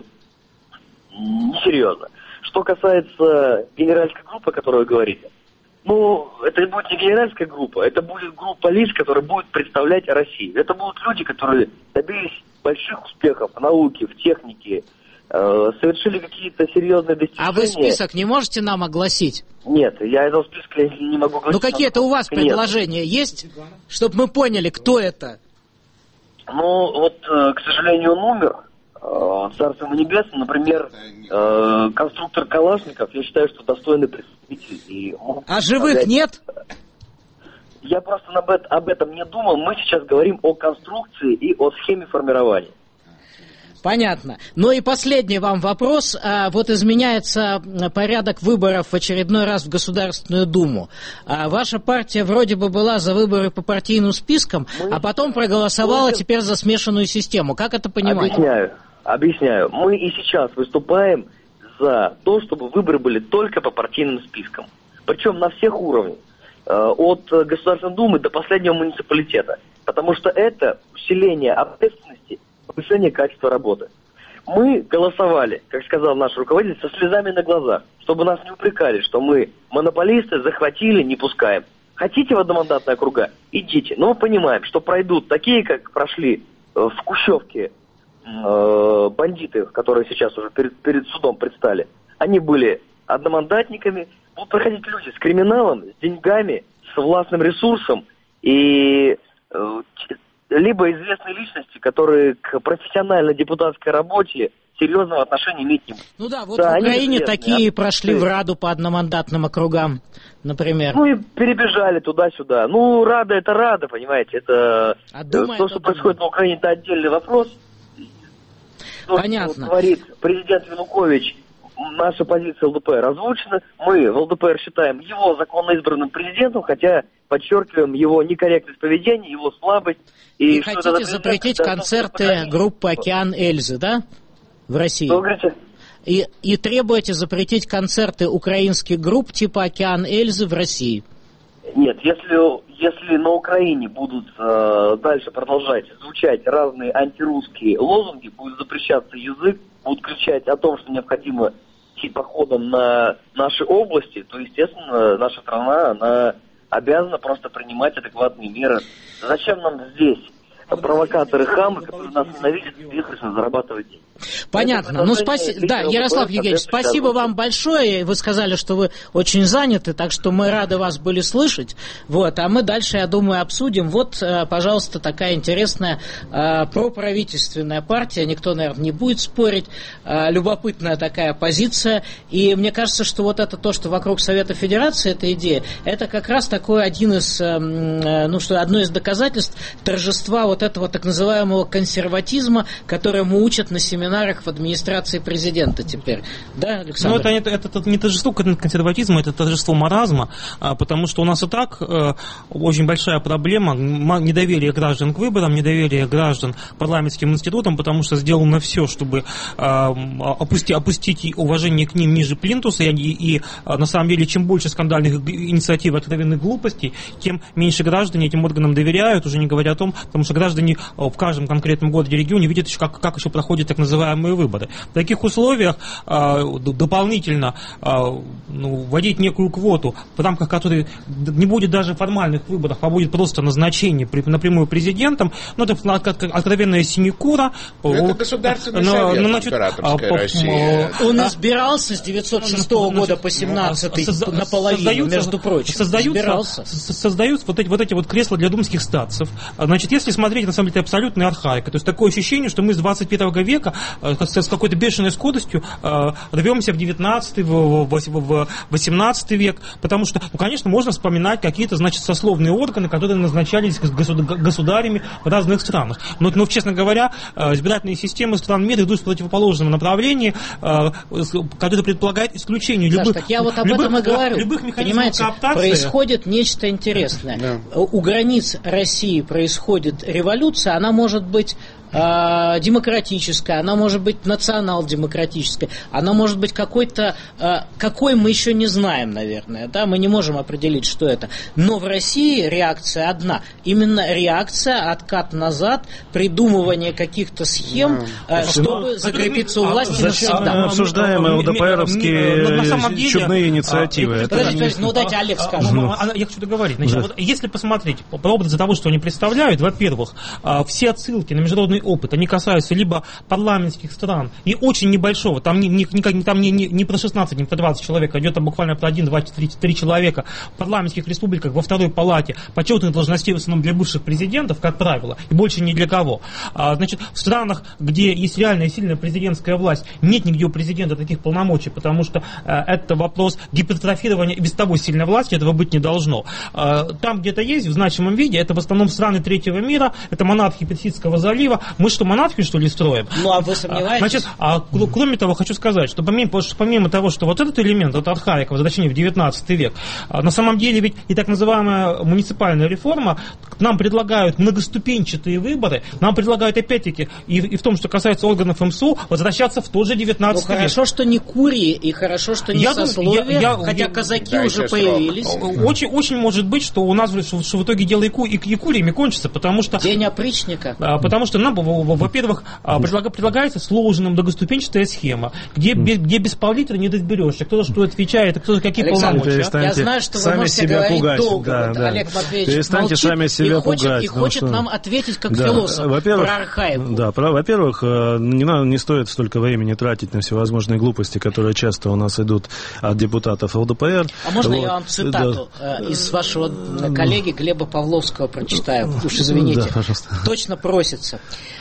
несерьезно. Что касается генеральской группы, о которой вы говорите, ну, это будет не генеральская группа, это будет группа лиц, которая будет представлять Россию. Это будут люди, которые добились больших успехов в науке, в технике, совершили какие-то серьезные достижения. А вы список не можете нам огласить? Нет, я этого списка не могу огласить. Ну какие-то у вас предложения нет. Есть, чтобы мы поняли, кто это? Ну вот, к сожалению, он умер. Царство ему небесное. Например, конструктор Калашников, я считаю, что достойный представитель. И а живых сказать... нет? Я просто об этом не думал. Мы сейчас говорим о конструкции и о схеме формирования. Понятно. Ну и последний вам вопрос. Вот изменяется порядок выборов в очередной раз в Государственную Думу. Ваша партия вроде бы была за выборы по партийным спискам, Мы... а потом проголосовала Мы... теперь за смешанную систему. Как это понимать? Объясняю. Объясняю. Мы и сейчас выступаем за то, чтобы выборы были только по партийным спискам. Причем на всех уровнях. От Государственной Думы до последнего муниципалитета. Потому что это усиление ответственности, повышение качества работы. Мы голосовали, как сказал наш руководитель, со слезами на глазах, чтобы нас не упрекали, что мы монополисты, захватили, не пускаем. Хотите в одномандатные округа? Идите. Но мы понимаем, что пройдут такие, как прошли в Кущевке э, бандиты, которые сейчас уже перед, перед судом предстали. Они были одномандатниками. Будут проходить люди с криминалом, с деньгами, с властным ресурсом и э, либо известные личности, которые к профессиональной депутатской работе серьезного отношения иметь не будут. Ну да, вот да, в Украине такие а? прошли в Раду по одномандатным округам, например. Ну и перебежали туда-сюда. Ну, Рада это Рада, понимаете, это а Дума то, это что происходит на Украине, это отдельный вопрос. То, Понятно. Что говорит президент Янукович, наша позиция ЛДПР озвучена. Мы в ЛДПР считаем его законно избранным президентом, хотя подчеркиваем его некорректность поведения, его слабость. И, и хотите запретить концерты группы «Океан Эльзы», да, в России? Что вы говорите? И, и требуете запретить концерты украинских групп типа «Океан Эльзы» в России? Нет, если, если на Украине будут э, дальше продолжать звучать разные антирусские лозунги, будет запрещаться язык, будут кричать о том, что необходимо идти походом на наши области, то, естественно, наша страна, она обязана просто принимать адекватные меры. Зачем нам здесь провокаторы, хамы, которые нас ненавидят, бесконечно зарабатывать деньги? Понятно. Ну, спаси... Да, Ярослав Евгеньевич, спасибо вам большое. Вы сказали, что вы очень заняты, так что мы рады вас были слышать. Вот, а мы дальше, я думаю, обсудим. Вот, пожалуйста, такая интересная проправительственная партия. Никто, наверное, не будет спорить. Любопытная такая позиция. И мне кажется, что вот это то, что вокруг Совета Федерации, эта идея, это как раз такой один из, ну, что одно из доказательств торжества вот этого так называемого консерватизма, которому учат на семинарах в администрации президента теперь. Да, Александр? Ну, это, это, это не торжество консерватизма, это торжество маразма, потому что у нас и так э, очень большая проблема недоверия граждан к выборам, недоверия граждан к парламентским институтам, потому что сделано все, чтобы э, опусти, опустить уважение к ним ниже плинтуса, и, и, и на самом деле, чем больше скандальных инициатив, откровенных глупостей, тем меньше граждане этим органам доверяют, уже не говоря о том, потому что граждане в каждом конкретном городе, регионе видят, как, как еще проходят так называемые выборы. В таких условиях э, дополнительно э, ну, вводить некую квоту, в рамках которой не будет даже формальных выборов, а будет просто назначение при, напрямую президентом, ну, это откровенная синекура. Это Государственный но, совет, значит, императорская а, Россия. Он избирался с девятьсот шестого года по семнадцатый созда- наполовину, между прочим. Создаются, создаются вот, эти, вот эти вот кресла для думских статцев. Значит, если смотреть, на самом деле, это абсолютная архаика. То есть такое ощущение, что мы с двадцать первого века с какой-то бешеной скоростью рвемся в девятнадцатый, в восемнадцатый век, потому что, ну, конечно, можно вспоминать какие-то, значит, сословные органы, которые назначались государями в разных странах. Но, но честно говоря, избирательные системы стран мира идут в противоположном направлении, которое предполагает исключение любых, Саш, так я вот об любых, этом и говорю. любых механизмов кооптации. Происходит нечто интересное. Да. У границ России происходит революция, она может быть э, демократическая, она может быть национал-демократическая, она может быть какой-то, э, какой мы еще не знаем, наверное, да, мы не можем определить, что это. Но в России реакция одна, именно реакция, откат назад, придумывание каких-то схем, э, чтобы ну, закрепиться у власти навсегда. Мы обсуждаем ЛДПРовские чудные инициативы. Подождите, подождите, ну дайте Олег скажет. Я хочу договорить. Значит, вот, если посмотреть по поводу того, что они представляют, во-первых, все отсылки на международный опыт, они касаются либо парламентских стран и очень небольшого, там не, не, не, там не, не, не про шестнадцать, не про двадцать человек, а идет там буквально про один, два, три, три человека в парламентских республиках во второй палате почетных должностей в основном для бывших президентов, как правило, и больше ни для кого. А, значит, в странах, где есть реальная сильная президентская власть, нет нигде у президента таких полномочий, потому что а, это вопрос гипертрофирования и без того сильной власти, этого быть не должно. А, там где-то есть в значимом виде, это в основном страны третьего мира, это монархии Персидского залива. Мы что, монархию, что ли, строим? Ну, а вы сомневаетесь? Значит, а, кроме того, хочу сказать, что помимо, помимо того, что вот этот элемент, это архаика, возвращение в девятнадцатый век, на самом деле ведь и так называемая муниципальная реформа, нам предлагают многоступенчатые выборы, нам предлагают опять-таки, и, и в том, что касается органов эм эс у, возвращаться в тот же девятнадцатый век. Ну, хорошо, что не курии, и хорошо, что не я сословие, я, я, хотя я, казаки уже появились. Очень, очень может быть, что у нас что, что в итоге дело и, и, и куриями кончится, потому что... День опричника. Потому что нам, во-первых, предлагается сложная многоступенчатая схема, где, где без пол-литра не доберешься, кто за что отвечает, кто за какие Александр, полномочия. Я знаю, что вы можете говорить пугать. долго. Да, вот да. Олег Матвеевич Перестаньте молчит сами себя и хочет, пугать. и хочет ну, нам ответить как да. философ во-первых, про архаику. Да, про, во-первых, не, надо, не стоит столько времени тратить на всевозможные глупости, которые часто у нас идут от депутатов эл дэ пэ эр. А можно вот. я вам цитату да. из вашего коллеги Глеба Павловского прочитаю? Уж извините. Да, пожалуйста. Точно просится.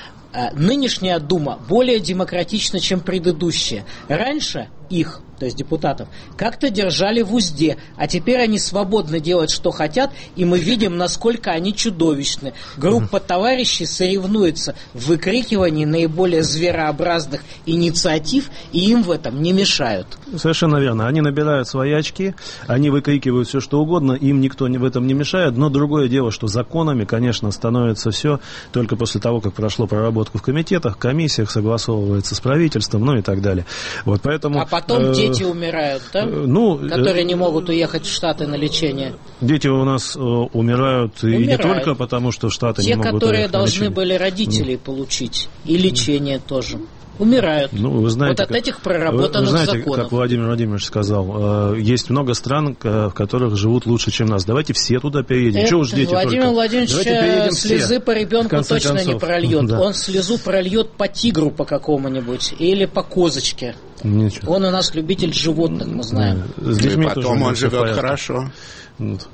Нынешняя Дума более демократична, чем предыдущая. Раньше их, то есть депутатов, как-то держали в узде, а теперь они свободно делают, что хотят, и мы видим, насколько они чудовищны. Группа товарищей соревнуется в выкрикивании наиболее зверообразных инициатив, и им в этом не мешают. Совершенно верно. Они набирают свои очки, они выкрикивают все, что угодно, им никто в этом не мешает, но другое дело, что законами, конечно, становится все только после того, как прошло проработку в комитетах, комиссиях, согласовывается с правительством, ну и так далее. Вот поэтому... А потом дети умирают, да? Ну, которые не могут уехать в Штаты на лечение. Дети у нас умирают, умирают. И не только потому, что в Штаты Те, не могут которые уехать на лечение. должны были родителей получить, и лечение тоже. Умирают. Ну, вы знаете, вот от как, этих проработанных вы знаете, законов. Как Владимир Владимирович сказал, есть много стран, в которых живут лучше, чем нас. Давайте все туда переедем. Это Чего уж дети Владимир только? Владимирович слезы все, по ребенку точно концов. не прольет. Да. Он слезу прольет по тигру по какому-нибудь или по козочке. Ничего. Он у нас любитель животных, мы знаем. Да. И потом он живет хорошо. Вот.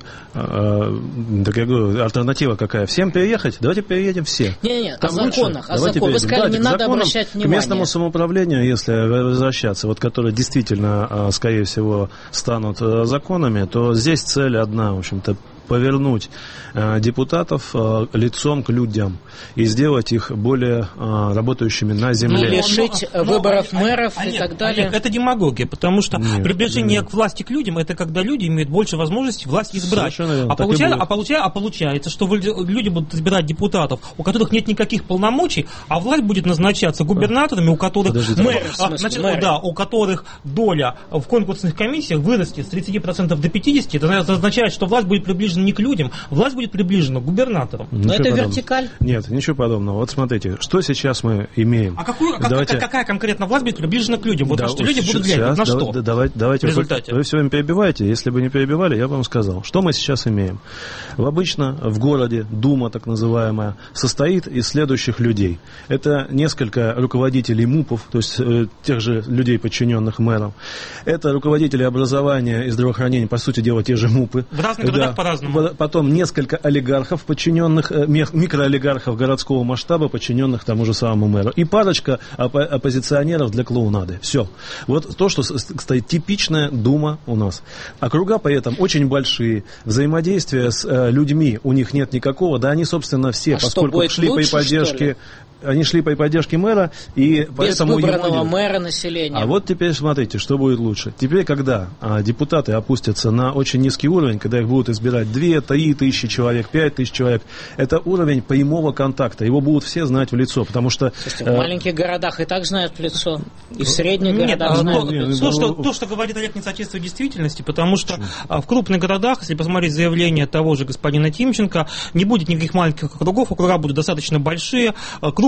А, так я говорю, альтернатива какая? Всем переехать? Давайте переедем все. Не-не, о законах. О законах. Вы сказали, Давайте не надо обращать внимание. К местному самоуправлению, если возвращаться, вот, которые действительно, скорее всего, станут законами, то здесь цель одна, в общем-то, повернуть э, депутатов э, лицом к людям и сделать их более э, работающими на земле. Ну, лишить но, но, выборов но, мэров а, и нет, так далее. Нет, это демагогия, потому что нет, приближение нет. к власти к людям, это когда люди имеют больше возможностей власть избрать. А, получая, а, получая, а получается, что люди будут избирать депутатов, у которых нет никаких полномочий, а власть будет назначаться губернаторами, у которых мэр, а, значит, да, у которых доля в конкурсных комиссиях вырастет с тридцати процентов до пятидесяти процентов. Это означает, что власть будет приближена не к людям, власть будет приближена к губернаторам. Но это подобного. Вертикаль? Нет, ничего подобного. Вот смотрите, что сейчас мы имеем. А какую, давайте... как, какая конкретно власть будет приближена к людям? Вот да, на что люди будут глядеть, вот на что? Да, давайте, давайте, в результате. Вы все время перебиваете, если бы не перебивали, я бы вам сказал. Что мы сейчас имеем? Обычно в городе Дума, так называемая, состоит из следующих людей. Это несколько руководителей МУПов, то есть э, тех же людей, подчиненных мэрам. Это руководители образования и здравоохранения, по сути дела, те же МУПы. В разных городах да. по-разному. Потом несколько олигархов, подчиненных, микроолигархов городского масштаба, подчиненных тому же самому мэру. И парочка оппо- оппозиционеров для клоунады. Все. Вот то, что стоит типичная Дума у нас. Округа при этом очень большие. Взаимодействия с э, людьми у них нет никакого. Да они, собственно, все, а поскольку шли лучше, при поддержке... Они шли по поддержке мэра, и без поэтому... Без выбранного мэра населения. А вот теперь смотрите, что будет лучше. Теперь, когда а, депутаты опустятся на очень низкий уровень, когда их будут избирать две-три тысячи человек, пять тысяч человек, это уровень прямого контакта. Его будут все знать в лицо, потому что... Слушайте, в э... маленьких городах и так знают в лицо, и в средних нет, городах а, знают то, в лицо. То что, то, что говорит Олег, не соответствует действительности, потому что а, в крупных городах, если посмотреть заявление того же господина Тимченко, не будет никаких маленьких округов, округа будут достаточно большие, крупные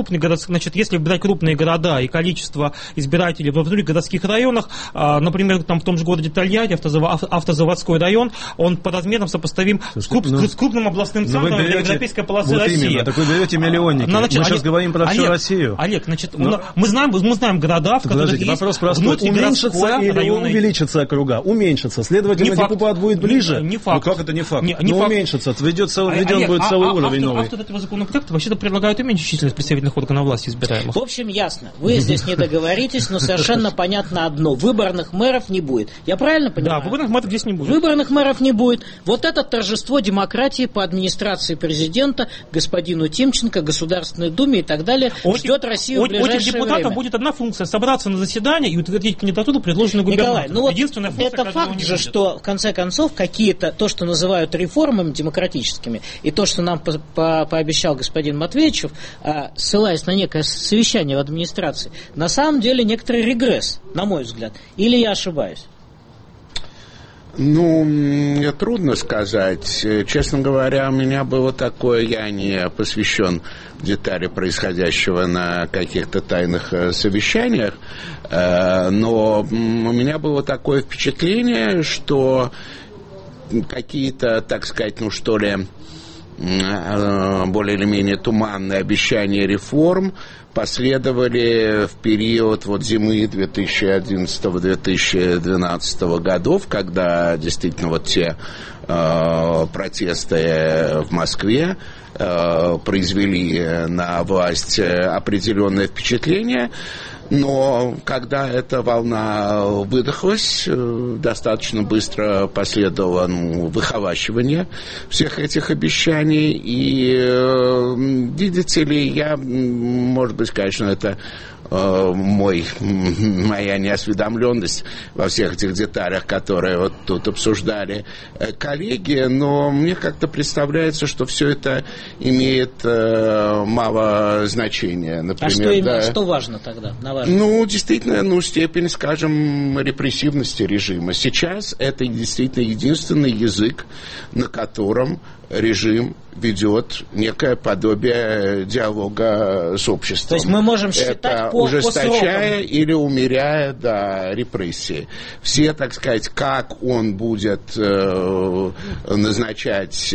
крупные города, значит, если брать крупные города и количество избирателей в других городских районах, например, там в том же городе Тольятти, автозаводской район, он по размерам сопоставим с, круп, ну, с крупным областным центром европейской полосы вот России. Именно, так вы берете миллионники. А, значит, мы Олег, сейчас говорим про всю Олег, Россию. Олег, значит, Но... мы, знаем, мы знаем города, в которых Подождите, есть вопрос простой. Уменьшится или районный... увеличится округа? Уменьшится. Следовательно, депутат будет ближе? Не, не факт. Ну как это не факт? Не, не Но факт. уменьшится. Введет, введен Олег, будет а, целый а, уровень автор, новый. Автор этого законопроекта вообще-то предлагает уменьшить численность представительных органов власти избираемых. В общем, ясно. Вы здесь не договоритесь, но совершенно понятно одно. Выборных мэров не будет. Я правильно понимаю? Да, выборных мэров здесь не будет. Выборных мэров не будет. Вот это торжество демократии по администрации президента, господину Тимченко, Государственной Думе и так далее ждет Россию в ближайшее время. У этих депутатов будет одна функция – собраться на заседание и утвердить кандидатуру, предложенную губернатором. Николай, ну вот единственная функция, это факт же, что в конце концов какие-то, то, что называют реформами демократическими, и то, что нам по по пообещал господин Матвеевичев, ссылаясь на некое совещание в администрации, на самом деле некоторый регресс, на мой взгляд. Или я ошибаюсь? Ну, мне трудно сказать. Честно говоря, у меня было такое, я не посвящен в детали происходящего на каких-то тайных совещаниях, но у меня было такое впечатление, что какие-то, так сказать, ну что ли, более или менее туманные обещания реформ последовали в период вот зимы две тысячи одиннадцатого - две тысячи двенадцатого годов, когда действительно вот те э, протесты в Москве э, произвели на власть определенное впечатление. Но когда эта волна выдохлась, достаточно быстро последовало ну, выхолащивание всех этих обещаний. И, видите ли, я, может быть, конечно, это мой, моя неосведомленность во всех этих деталях, которые вот тут обсуждали коллеги, но мне как-то представляется, что все это имеет мало значения. Например, а что, именно, да, что важно тогда, на ваш взгляд? Ну, действительно, ну, степень, скажем, репрессивности режима. Сейчас это действительно единственный язык, на котором режим ведет некое подобие диалога с обществом. То есть мы можем считать это по, ужесточая по или умеряя, да, репрессии. Все, так сказать, как он будет э, назначать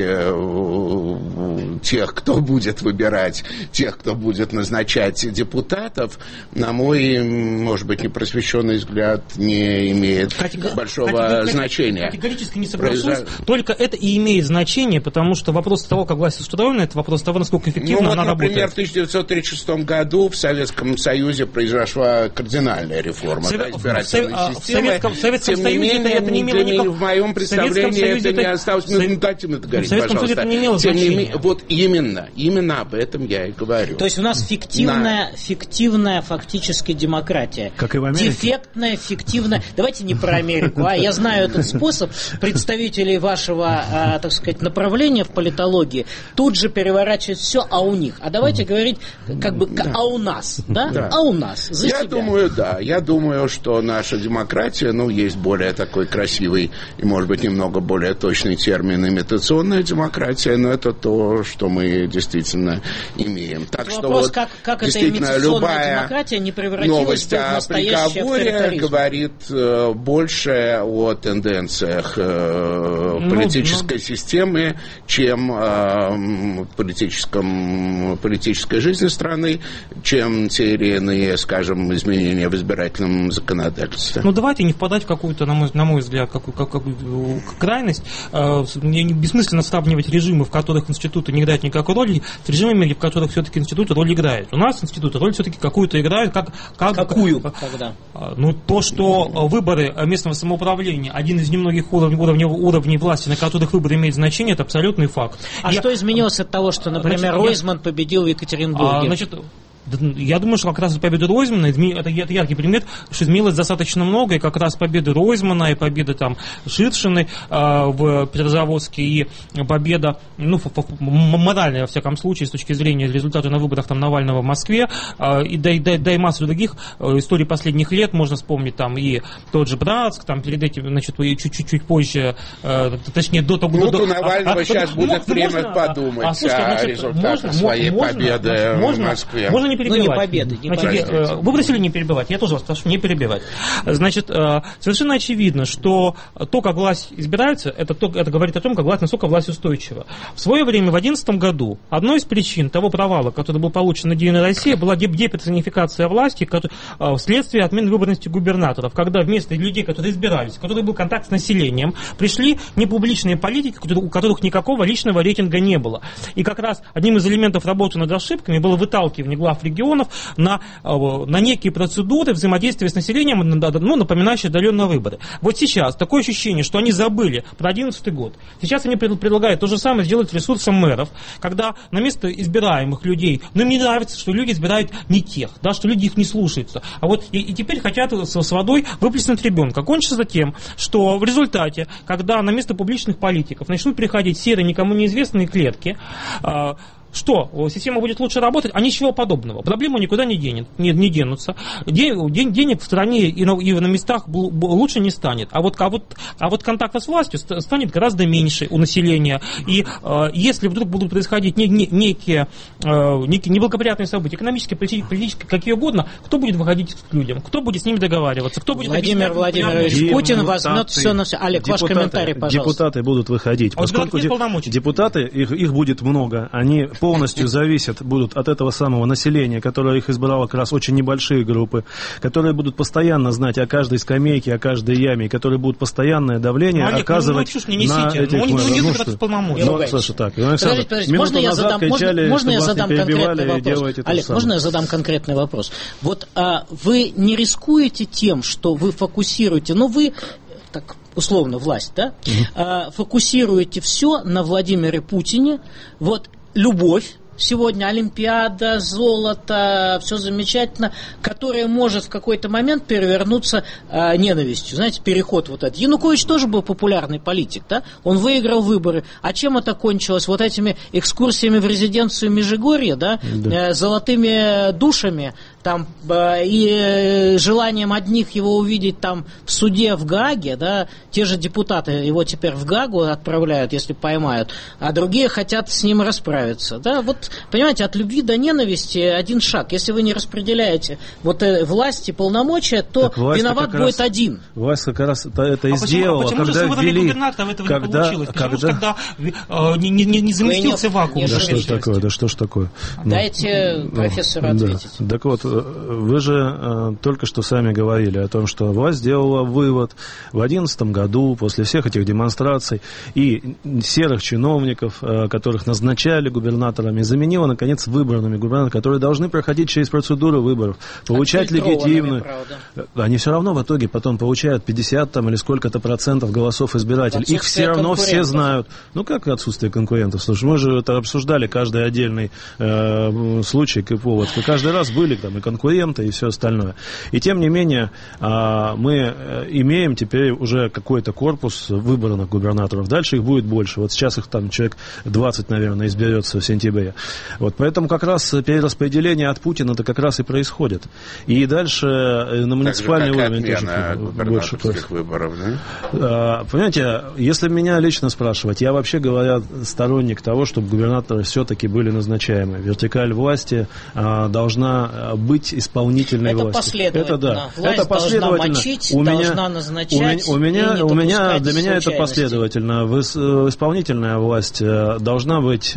э, тех, кто будет выбирать, тех, кто будет назначать депутатов, на мой, может быть, непросвещенный взгляд, не имеет Категор... большого Категор... значения. Категорически не соглашусь. Произо... Только это и имеет значение, потому что вопрос того, как власть устроена, это вопрос того, насколько эффективно ну, вот, она например, работает. в тысяча девятьсот тридцать шестом году в Советском Союзе произошла кардинальная реформа в, да, избирательной в, системы. В Советском, в Советском Тем Союзе не менее, это не имело никакого... В моем представлении это не осталось... Ну, Совет... дайте мне договорить, в Советском пожалуйста. Союзе это не имело Тем значения. не менее, вот именно, именно об этом я и говорю. То есть у нас фиктивная, На... фиктивная фактически демократия. Как и в Америке. Дефектная, фиктивная... Давайте не про Америку, а я знаю этот способ. Представителей вашего, а, так сказать, направления в политологии тут же переворачивать все, а у них. А давайте говорить, как бы, да. а у нас, да? да? А у нас, за Я себя. думаю, да. Я думаю, что наша демократия, ну, есть более такой красивый и, может быть, немного более точный термин имитационная демократия, но это то, что мы действительно имеем. Так что вопрос, вот, как, как действительно, эта любая демократия не превратилась новость в настоящий о приговоре авторитаризм. говорит э, больше о тенденциях э, ну, политической ну... системы, чем э, в политическом, политической жизни страны, чем те или иные, скажем, изменения в избирательном законодательстве. Ну, давайте не впадать в какую-то, на мой, на мой взгляд, какую, какую, крайность. Мне бессмысленно сравнивать режимы, в которых институты не играют никакой роли, с режимами, в которых все-таки институты роль играют. У нас институты роль все-таки какую-то играют. Как, как, Какую? Когда? Ну, то, что выборы местного самоуправления, один из немногих уровней, уровней, уровней власти, на которых выборы имеют значение, это абсолютный факт. А Я... что изменилось от того, что, например, значит, Ройзман я... победил в Екатеринбурге? А, значит, я думаю, что как раз победа Ройзмана, это яркий пример, что изменилось достаточно много, и как раз победа Ройзмана, и победа там Ширшиной э, в Петрозаводске, и победа, ну, моральная, во всяком случае, с точки зрения результата на выборах там Навального в Москве, э, и да, да, да и массу других э, историй последних лет, можно вспомнить там и тот же Братск, там перед этим, значит, чуть-чуть позже, э, точнее, до того... Ну, до, у Навального а, сейчас а, будет можно, время можно, подумать а, слушайте, о значит, результатах можно, своей можно, победы можно, в Москве. Можно не перебивать. Ну, не победы, не Значит, победы. Вы просили не перебивать, я тоже вас прошу не перебивать. Значит, совершенно очевидно, что то, как власть избирается, это, то, это говорит о том, как власть, насколько власть устойчива. В свое время, в две тысячи одиннадцатом году, одной из причин того провала, который был получен на Единой России, была деперсонификация власти вследствие отмены выборности губернаторов, когда вместо людей, которые избирались, у которых был контакт с населением, пришли непубличные политики, у которых никакого личного рейтинга не было. И как раз одним из элементов работы над ошибками было выталкивание глав регионов на, на некие процедуры взаимодействия с населением, ну, напоминающие отдаленные выборы. Вот сейчас такое ощущение, что они забыли про одиннадцатый год. Сейчас они предлагают то же самое сделать ресурсом мэров, когда на место избираемых людей, ну, им не нравится, что люди избирают не тех, да, что люди их не слушаются. А вот и, и теперь хотят с, с водой выплеснуть ребенка. Кончится затем, что в результате, когда на место публичных политиков начнут приходить серые, никому неизвестные клетки, что, система будет лучше работать, а ничего подобного. Проблемы никуда не, денет, не, не денутся. Ден, ден, денег в стране и на, и на местах лучше не станет. А вот, а, вот, а вот контакта с властью станет гораздо меньше у населения. И э, если вдруг будут происходить не, не, некие, э, некие неблагоприятные события, экономические, политические, какие угодно, кто будет выходить к людям? Кто будет с ними договариваться? Кто будет Владимир Владимирович Путин возьмет все на себя. Олег, депутаты, ваш комментарий, пожалуйста. Депутаты будут выходить. А поскольку депутаты, их, их будет много, они полностью зависят будут от этого самого населения, которое их избрало как раз очень небольшие группы, которые будут постоянно знать о каждой скамейке, о каждой яме, и которые будут постоянное давление Олег, оказывать ну, не на несите. этих Ну, не ну, что? полномочий. Ну, Саша, так. Подождите, подождите, можно я задам, кричали, можно, можно я задам конкретный вопрос? Олег, самое. можно я задам конкретный вопрос? Вот а, вы не рискуете тем, что вы фокусируете, ну вы, так условно, власть, да, mm-hmm. а, фокусируете все на Владимире Путине, вот любовь, сегодня Олимпиада, золото, все замечательно, которое может в какой-то момент перевернуться э, ненавистью. Знаете, переход вот этот. Янукович тоже был популярный политик, да? Он выиграл выборы. А чем это кончилось? Вот этими экскурсиями в резиденцию Межигорья, да? Да. Э, золотыми душами, там, э, и э, желанием одних его увидеть там в суде в Гааге, да? Те же депутаты его теперь в Гаагу отправляют, если поймают, а другие хотят с ним расправиться, да? Вот, понимаете, от любви до ненависти один шаг. Если вы не распределяете вот э, власть и полномочия, то виноват будет раз, один. Власть как раз это, это и а сделала, почему, когда почему ввели... губернаторов этого когда, не получилось? Почему когда... тогда э, не, не, не заместился вакуум? Да что ж такое, да что ж такое. Дайте ну, профессору да. ответить. Так вот, вы же э, только что сами говорили о том, что власть сделала вывод в две тысячи одиннадцатом году, после всех этих демонстраций и серых чиновников, э, которых назначали губернаторами, заменила, наконец, выбранными губернаторами, которые должны проходить через процедуру выборов, получать легитимную... Они все равно в итоге потом получают пятьдесят там, или сколько-то процентов голосов избирателей. Их все равно все знают. Ну, как отсутствие конкурентов? Слушай, мы же это обсуждали каждый отдельный э, случай и повод. Каждый раз были там и конкуренты, и все остальное. И тем не менее, э, мы имеем теперь уже какой-то корпус выбранных губернаторов. Дальше их будет больше. Вот сейчас их там человек двадцать, наверное, изберется в сентябре. Вот, поэтому как раз перераспределение от Путина это как раз и происходит. И дальше на муниципальный уровень тоже больше выборов, да? А, понимаете, если меня лично спрашивать, я вообще говоря сторонник того, чтобы губернаторы все-таки были назначаемы. Вертикаль власти а, должна быть исполнительной это властью. Последовательно. Это да. Власть это последовательно. Должна мочить, у меня, должна назначать. У меня, у меня, для меня это последовательно. Исполнительная власть должна быть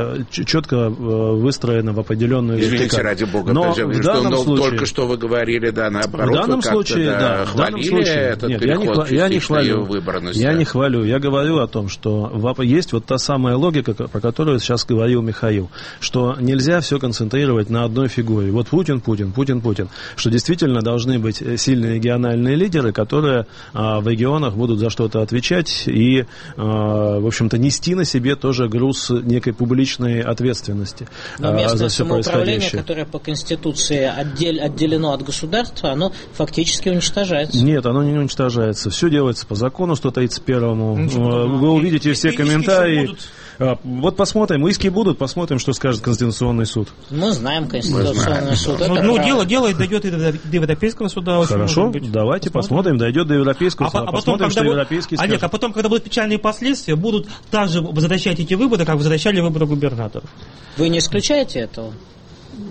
четко выстроена в определенную Извините, вертикаль. ради бога, но даже, в данном что, случае, только что вы говорили, да, наоборот, в данном вы случае, да, да, в данном хвалили случае, этот нет, я не, переход я не хвалю, выборности. Я не хвалю, я говорю о том, что есть вот та самая логика, про которую сейчас говорил Михаил, что нельзя все концентрировать на одной фигуре. Вот Путин, Путин, Путин, Путин. Что действительно должны быть сильные региональные лидеры, которые а, в регионах будут за что-то отвечать и, а, в общем-то, нести на себе тоже груз некой публичной ответственности. Но а, местное за все самоуправление, которое по Конституции отдель, отделено от государства, оно фактически уничтожается. Нет, оно не уничтожается. Все делается по закону сто тридцать первому. Вы увидите все комментарии. Вот посмотрим, иски будут, посмотрим, что скажет Конституционный суд. Мы знаем Конституционный суд. Ну, ну дело, дело дойдет и до, до Европейского суда. Хорошо, давайте посмотрим. посмотрим, дойдет до Европейского а, суда. А потом, когда будет, Олег, а потом, когда будут печальные последствия, будут также возвращать эти выборы, как возвращали выборы губернаторов. Вы не исключаете этого?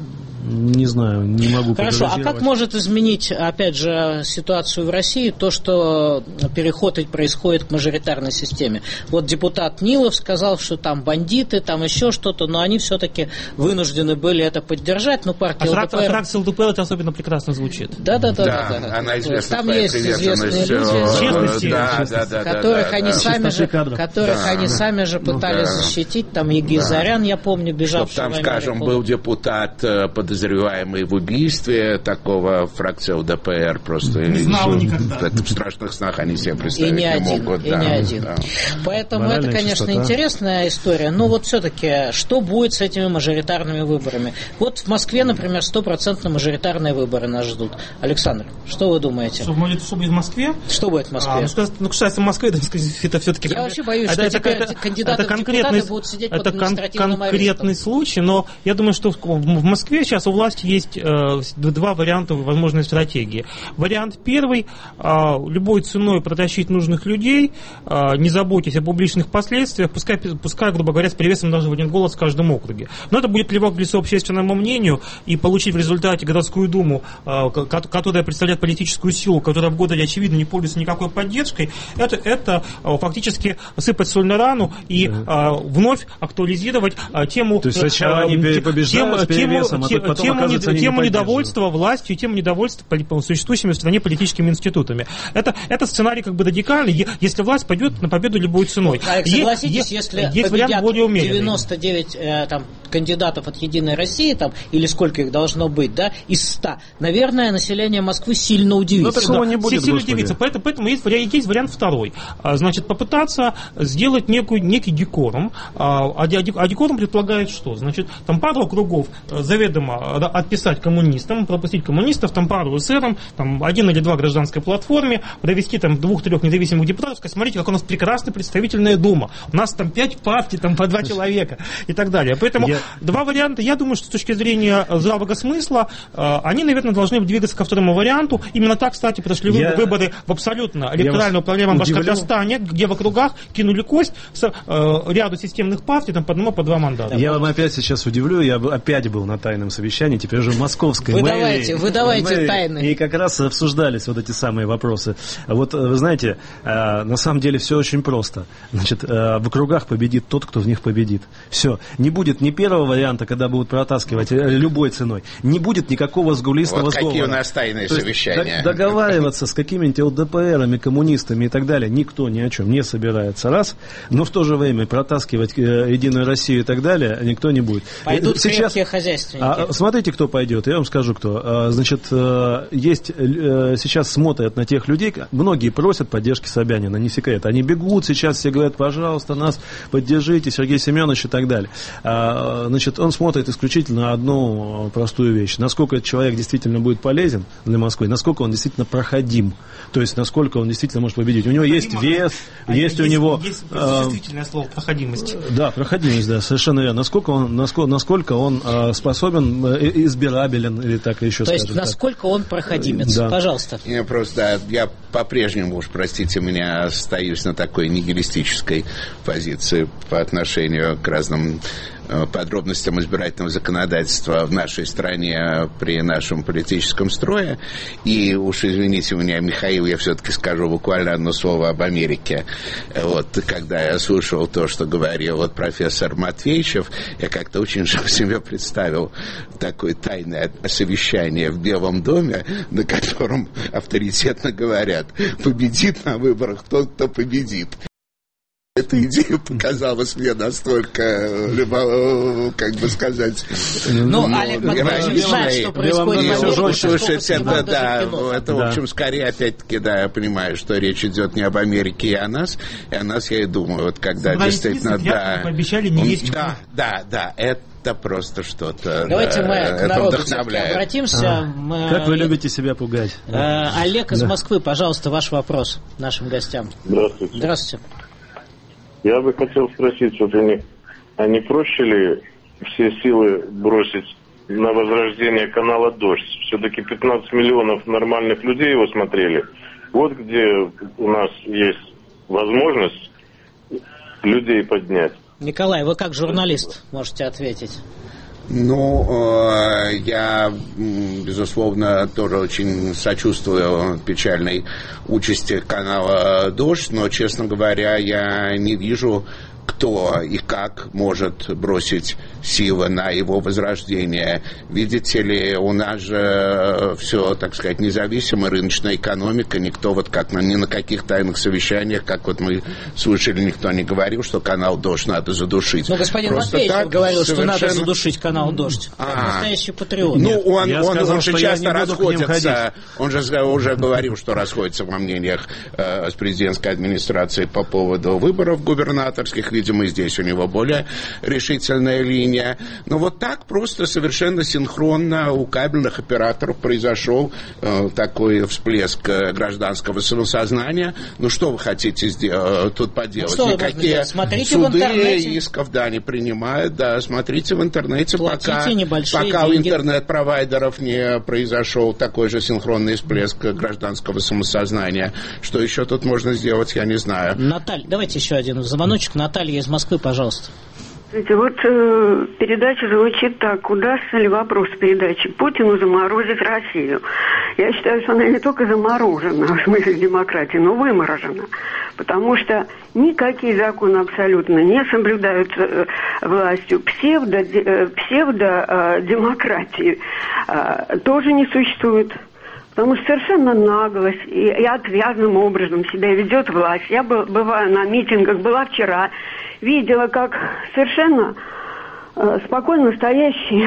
Не знаю, не могу Хорошо, а как может изменить, опять же, ситуацию в России то, что переход происходит к мажоритарной системе? Вот депутат Нилов сказал, что там бандиты, там еще что-то, но они все-таки вынуждены были это поддержать. Ну, партия а ЛДПР... фракция ЛДПР это особенно прекрасно звучит. Да-да-да. Да, да, да, она да. известна Там есть известные люди, да, да, да, которых да, они да, сами же, которых да. они сами же пытались ну, да. защитить. Там Егизарян, да. я помню, бежавший Чтоб там, в скажем, был депутат, подозреваемый в убийстве такого, фракция ЛДПР просто не знала никогда. В страшных снах они себе представить и не, не один, могут. И да, не один. Да. Поэтому Моральная это, конечно, чистота. интересная история. Но вот все-таки, что будет с этими мажоритарными выборами? Вот в Москве, например, стопроцентно мажоритарные выборы нас ждут. Александр, что вы думаете? Что будет, что будет в Москве? Что будет в Москве? А, ну, что, ну, кстати, в Москве это, это все-таки... Я вообще боюсь, это, что это, теперь это, кандидаты это в депутаты будут сидеть под административным кон- конкретный арестом. случай, но я думаю, что в, в Москве сейчас у власти есть э, два варианта возможной стратегии. Вариант первый, э, любой ценой протащить нужных людей, э, не заботясь о публичных последствиях, пускай, пускай, грубо говоря, с перевесом даже в один голос в каждом округе. Но это будет плевок в лицо общественному мнению, и получить в результате городскую думу, э, которая представляет политическую силу, которая в городе, очевидно, не пользуется никакой поддержкой, это, это э, фактически сыпать соль на рану и э, вновь актуализировать э, тему... То есть сначала они побеждают с перевесом, а потом, тему, оказывается, они тему не недовольства властью и тему недовольства существующими в стране политическими институтами. Это, это сценарий как бы радикальный, если власть пойдет на победу любой ценой. Алекс, согласитесь, есть, если есть победят более девяносто девять э, там, кандидатов от «Единой России», там, или сколько их должно быть, да, из ста, наверное, население Москвы сильно удивится. Но такого не будет, сильно удивится. Поэтому, поэтому есть, есть вариант второй. Значит, попытаться сделать некую, некий декорум. А декорум предполагает что? Значит, там пару округов заведомо отписать коммунистам, пропустить коммунистов, там пару эсерам, там один или два гражданской платформе, провести там двух-трех независимых депутатов, сказать, смотрите, как у нас прекрасная представительная дума. У нас там пять партий, там по два человека и так далее. Поэтому я... два варианта. Я думаю, что с точки зрения здравого смысла они, наверное, должны двигаться ко второму варианту. Именно так, кстати, прошли я... выборы в абсолютно электорально управляемом Башкортостане, где в округах кинули кость с э, ряду системных партий, там по одному, по два мандата. Я вам опять сейчас удивлю, я опять был на тайном совещании, теперь уже в московской вы мэрии. Давайте, вы давайте мэрии, тайны. И как раз обсуждались вот эти самые вопросы. Вот вы знаете, на самом деле все очень просто. Значит, в округах победит тот, кто в них победит. Все. Не будет ни первого варианта, когда будут протаскивать любой ценой. Не будет никакого сгулистого вот сговора. Какие у нас тайные совещания. Договариваться с какими-нибудь ЛДПРами, коммунистами и так далее никто ни о чем не собирается. Раз. Но в то же время протаскивать э, Единую Россию и так далее никто не будет. Пойдут сейчас, крепкие хозяйственники. А, смотрите, кто пойдет. Я вам скажу, кто. А, значит, э, есть э, сейчас смотрят на тех людей, многие просят поддержки Собянина, не секрет. Они бегут сейчас, все говорят, пожалуйста, нас поддержите, Сергей Семенович и так далее. А, значит, он смотрит исключительно на одну простую вещь. Насколько этот человек действительно будет полезен для Москвы, насколько он действительно проходим. То есть, насколько он действительно может победить. У него есть вес, а есть, есть у него... Есть действительное слово проходимость. Да, проходимость, да, совершенно верно. Насколько он, насколько, насколько он э, способен, э, избирабелен, или так еще То скажем. есть, насколько так. Он проходимец. Да. Пожалуйста. Я просто, я по-прежнему, уж простите меня, остаюсь на такой нигилистической позиции по отношению к разным подробностям избирательного законодательства в нашей стране при нашем политическом строе. И уж извините меня, Михаил, я все-таки скажу буквально одно слово об Америке. Вот, когда я слушал то, что говорил вот профессор Матвейчев, я как-то очень живо себе представил такое тайное совещание в Белом доме, на котором авторитетно говорят: победит на выборах тот, кто победит. Эта идея показалась мне настолько, как бы сказать, ну, Олег Матвеевич знает, что происходит. Слушайте, это, да, это, в общем, скорее, опять-таки, да, я понимаю, что речь идет не об Америке и о нас, и о нас я и думаю, вот когда действительно, да, пообещали не есть. Да, да, да, это это просто что-то. Давайте да, мы к народу обратимся. А, мы... Как вы любите себя пугать. А, Олег из да. Москвы, пожалуйста, ваш вопрос нашим гостям. Здравствуйте. Здравствуйте. Я бы хотел спросить, вот они, а не проще ли все силы бросить на возрождение канала «Дождь»? Все-таки пятнадцать миллионов нормальных людей его смотрели. Вот где у нас есть возможность людей поднять. Николай, вы как журналист можете ответить? Ну, я, безусловно, тоже очень сочувствую печальной участи канала «Дождь», но, честно говоря, я не вижу, кто и как может бросить силы на его возрождение. Видите ли, у нас же все, так сказать, независимая рыночная экономика, никто вот как на, ни на каких тайных совещаниях, как вот мы слышали, никто не говорил, что канал «Дождь» надо задушить. Но господин Матвеев говорил, совершенно... что надо задушить канал «Дождь». А, настоящий патриот. Ну, он, он, сказал, он же часто расходится, он же уже говорил, что расходится во мнениях э, с президентской администрацией по поводу выборов губернаторских. Видимо, здесь у него более решительная линия. Но вот так просто совершенно синхронно у кабельных операторов произошел э, такой всплеск гражданского самосознания. Ну, что вы хотите сделать, тут поделать? Ну, никакие суды исков, да, не принимают. Да, смотрите в интернете, пока, пока у интернет-провайдеров не произошел такой же синхронный всплеск гражданского самосознания. Что еще тут можно сделать, я не знаю. Наталья, давайте еще один звоночек. Наталья из Москвы, пожалуйста. Вот э, передача звучит так: удастся ли, вопрос передачи, Путину заморозить Россию? Я считаю, что она не только заморожена, в смысле демократии, но выморожена. Потому что никакие законы абсолютно не соблюдаются э, властью. Псевдо, э, псевдо-демократии э, тоже не существует. Потому что совершенно наглость и, и отвязным образом себя ведет власть. Я был, бываю на митингах, была вчера, видела, как совершенно э, спокойно стоящий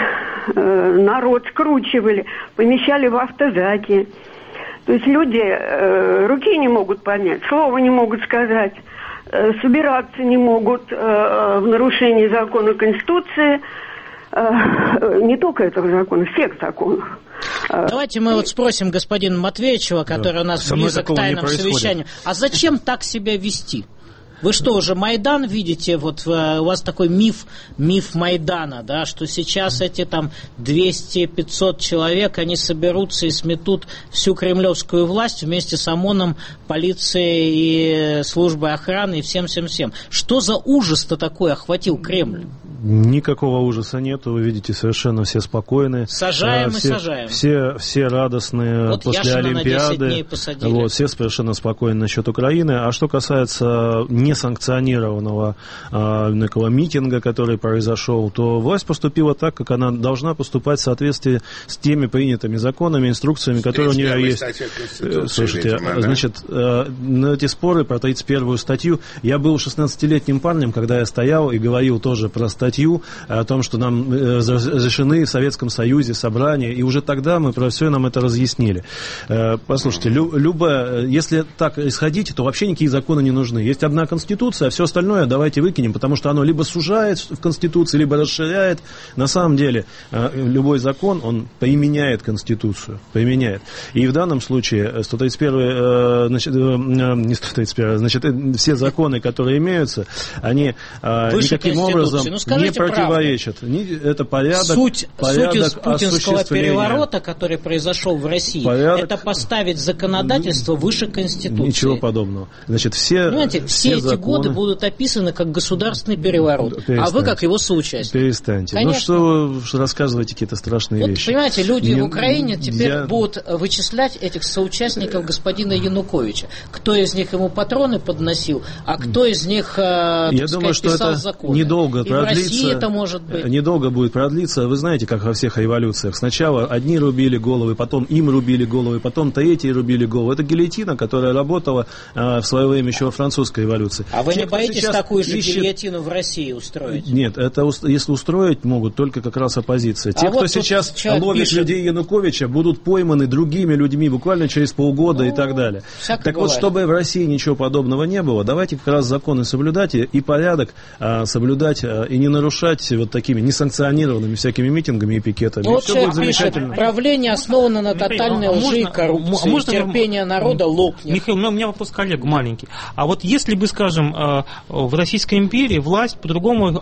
э, народ скручивали, помещали в автозаки. То есть люди э, руки не могут поднять, слова не могут сказать, э, собираться не могут э, в нарушении закона Конституции. Э, не только этого закона, всех законов. Давайте мы вот спросим господина Матвеевича, который да. у нас близок к тайному совещанию. А зачем так себя вести? Вы что, уже Майдан видите, вот у вас такой миф, миф Майдана, да, что сейчас эти там двести-пятьсот человек, они соберутся и сметут всю кремлевскую власть вместе с ОМОНом, полицией и службой охраны и всем-всем-всем. Что за ужас-то такой охватил Кремль? Никакого ужаса нету, вы видите, совершенно все спокойные. Сажаем все, и сажаем. Все, все радостные вот после Яшина Олимпиады. Вот, все совершенно спокойны насчет Украины. А что касается несанкционированного а, некого митинга, который произошел, то власть поступила так, как она должна поступать в соответствии с теми принятыми законами, инструкциями, которые у нее есть. Слушайте, видимо, значит, да? на эти споры про тридцать первую статью, я был шестнадцатилетним парнем, когда я стоял и говорил тоже про статью, о том, что нам разрешены в Советском Союзе собрания, и уже тогда мы про все нам это разъяснили. Послушайте, лю, любо, если так исходить, то вообще никакие законы не нужны. Есть одна Конституция, а все остальное давайте выкинем, потому что оно либо сужает в Конституции, либо расширяет. На самом деле, любой закон, он применяет Конституцию, применяет. И в данном случае сто тридцать первый, значит, не сто тридцать первый, значит, все законы, которые имеются, они выше никаким образом ну, не противоречат. Это порядок, суть, порядок суть путинского переворота, который произошел в России, порядок... это поставить законодательство выше Конституции. Ничего подобного. Значит, все, Понимаете, все, все эти законы... годы будут описаны как государственный переворот, перестаньте. А вы как его соучастник. Перестаньте. Конечно. Ну что вы рассказываете какие-то страшные вот, вещи. Понимаете, люди не... в Украине теперь Я... будут вычислять этих соучастников господина Януковича. Кто из них ему патроны подносил, а кто из них, так Я сказать, думаю, что писал это законы. недолго И в России это может быть. Недолго будет продлиться. Вы знаете, как во всех революциях. Сначала одни рубили головы, потом им рубили головы, потом третьи рубили головы. Это гильотина, которая работала а, в свое время еще во французской революции. А вы Те, не боитесь такую же ищет... гильотину в России устроить? Нет, это если устроить могут только как раз оппозиция. Те, а кто вот сейчас ловит пишет... людей Януковича, будут пойманы другими людьми буквально через полгода ну, и так далее. Так бывает. Вот, чтобы в России ничего подобного не было, давайте как раз законы соблюдать и, и порядок а, соблюдать а, и не нарушать вот такими несанкционированными всякими миитингами и пикетами. Вот все будет замечательно. Пишет, правление основано на тотальной а лжи и коррупции. А можно, терпение народа лопнет. Михаил, у меня вопрос к коллегу маленький. А вот если бы, скажем, в Российской империи власть по-другому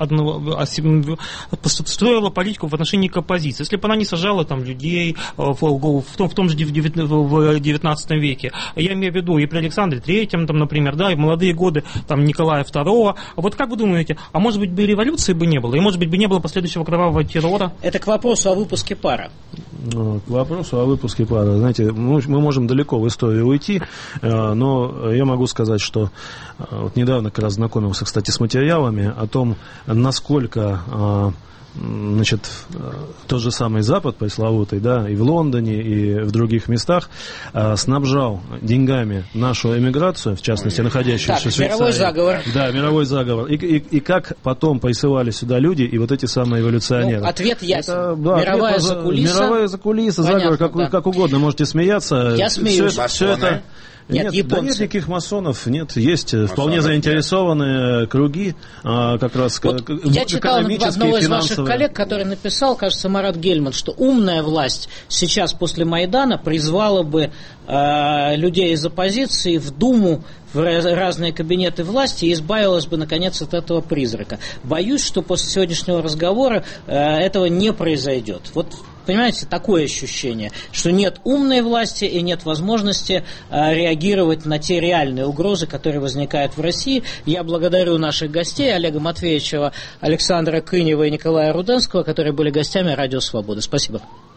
строила политику в отношении к оппозиции, если бы она не сажала там людей в, в, том, в том же девятнадцатом веке, я имею в виду и при Александре Третьем, там, например, да, и в молодые годы там, Николая Второго, вот как вы думаете, а может быть бы революции бы не было. И, может быть, бы не было последующего кровавого террора. Это к вопросу о выпуске пара. К вопросу о выпуске пара. Знаете, мы, мы можем далеко в историю уйти, но я могу сказать, что вот недавно как раз знакомился, кстати, с материалами о том, насколько... Значит, тот же самый Запад пресловутый, да, и в Лондоне, и в других местах э, снабжал деньгами нашу эмиграцию, в частности, находящуюся так, в Швейцарии. Мировой заговор. Да, мировой заговор. И, и, и как потом присылали сюда люди, и вот эти самые эволюционеры. Ну, ответ ясен. Это, да, мировая ответ, закулиса. Мировая закулиса, Понятно, заговор, как, да. как угодно, можете смеяться. Я смеюсь. Все, все это... Нет, нет, да нет никаких масонов, нет, есть масонов вполне заинтересованные нет. круги, а, как раз вот к- я читал одного из ваших финансовые. коллег, который написал, кажется, Марат Гельман, что умная власть сейчас после Майдана призвала бы э, людей из оппозиции в Думу, в разные кабинеты власти и избавилась бы, наконец, от этого призрака. Боюсь, что после сегодняшнего разговора э, этого не произойдет. Вот, понимаете, такое ощущение, что нет умной власти и нет возможности э, реагировать на те реальные угрозы, которые возникают в России. Я благодарю наших гостей, Олега Матвеевича, Александра Кынева и Николая Руденского, которые были гостями Радио Свобода. Спасибо.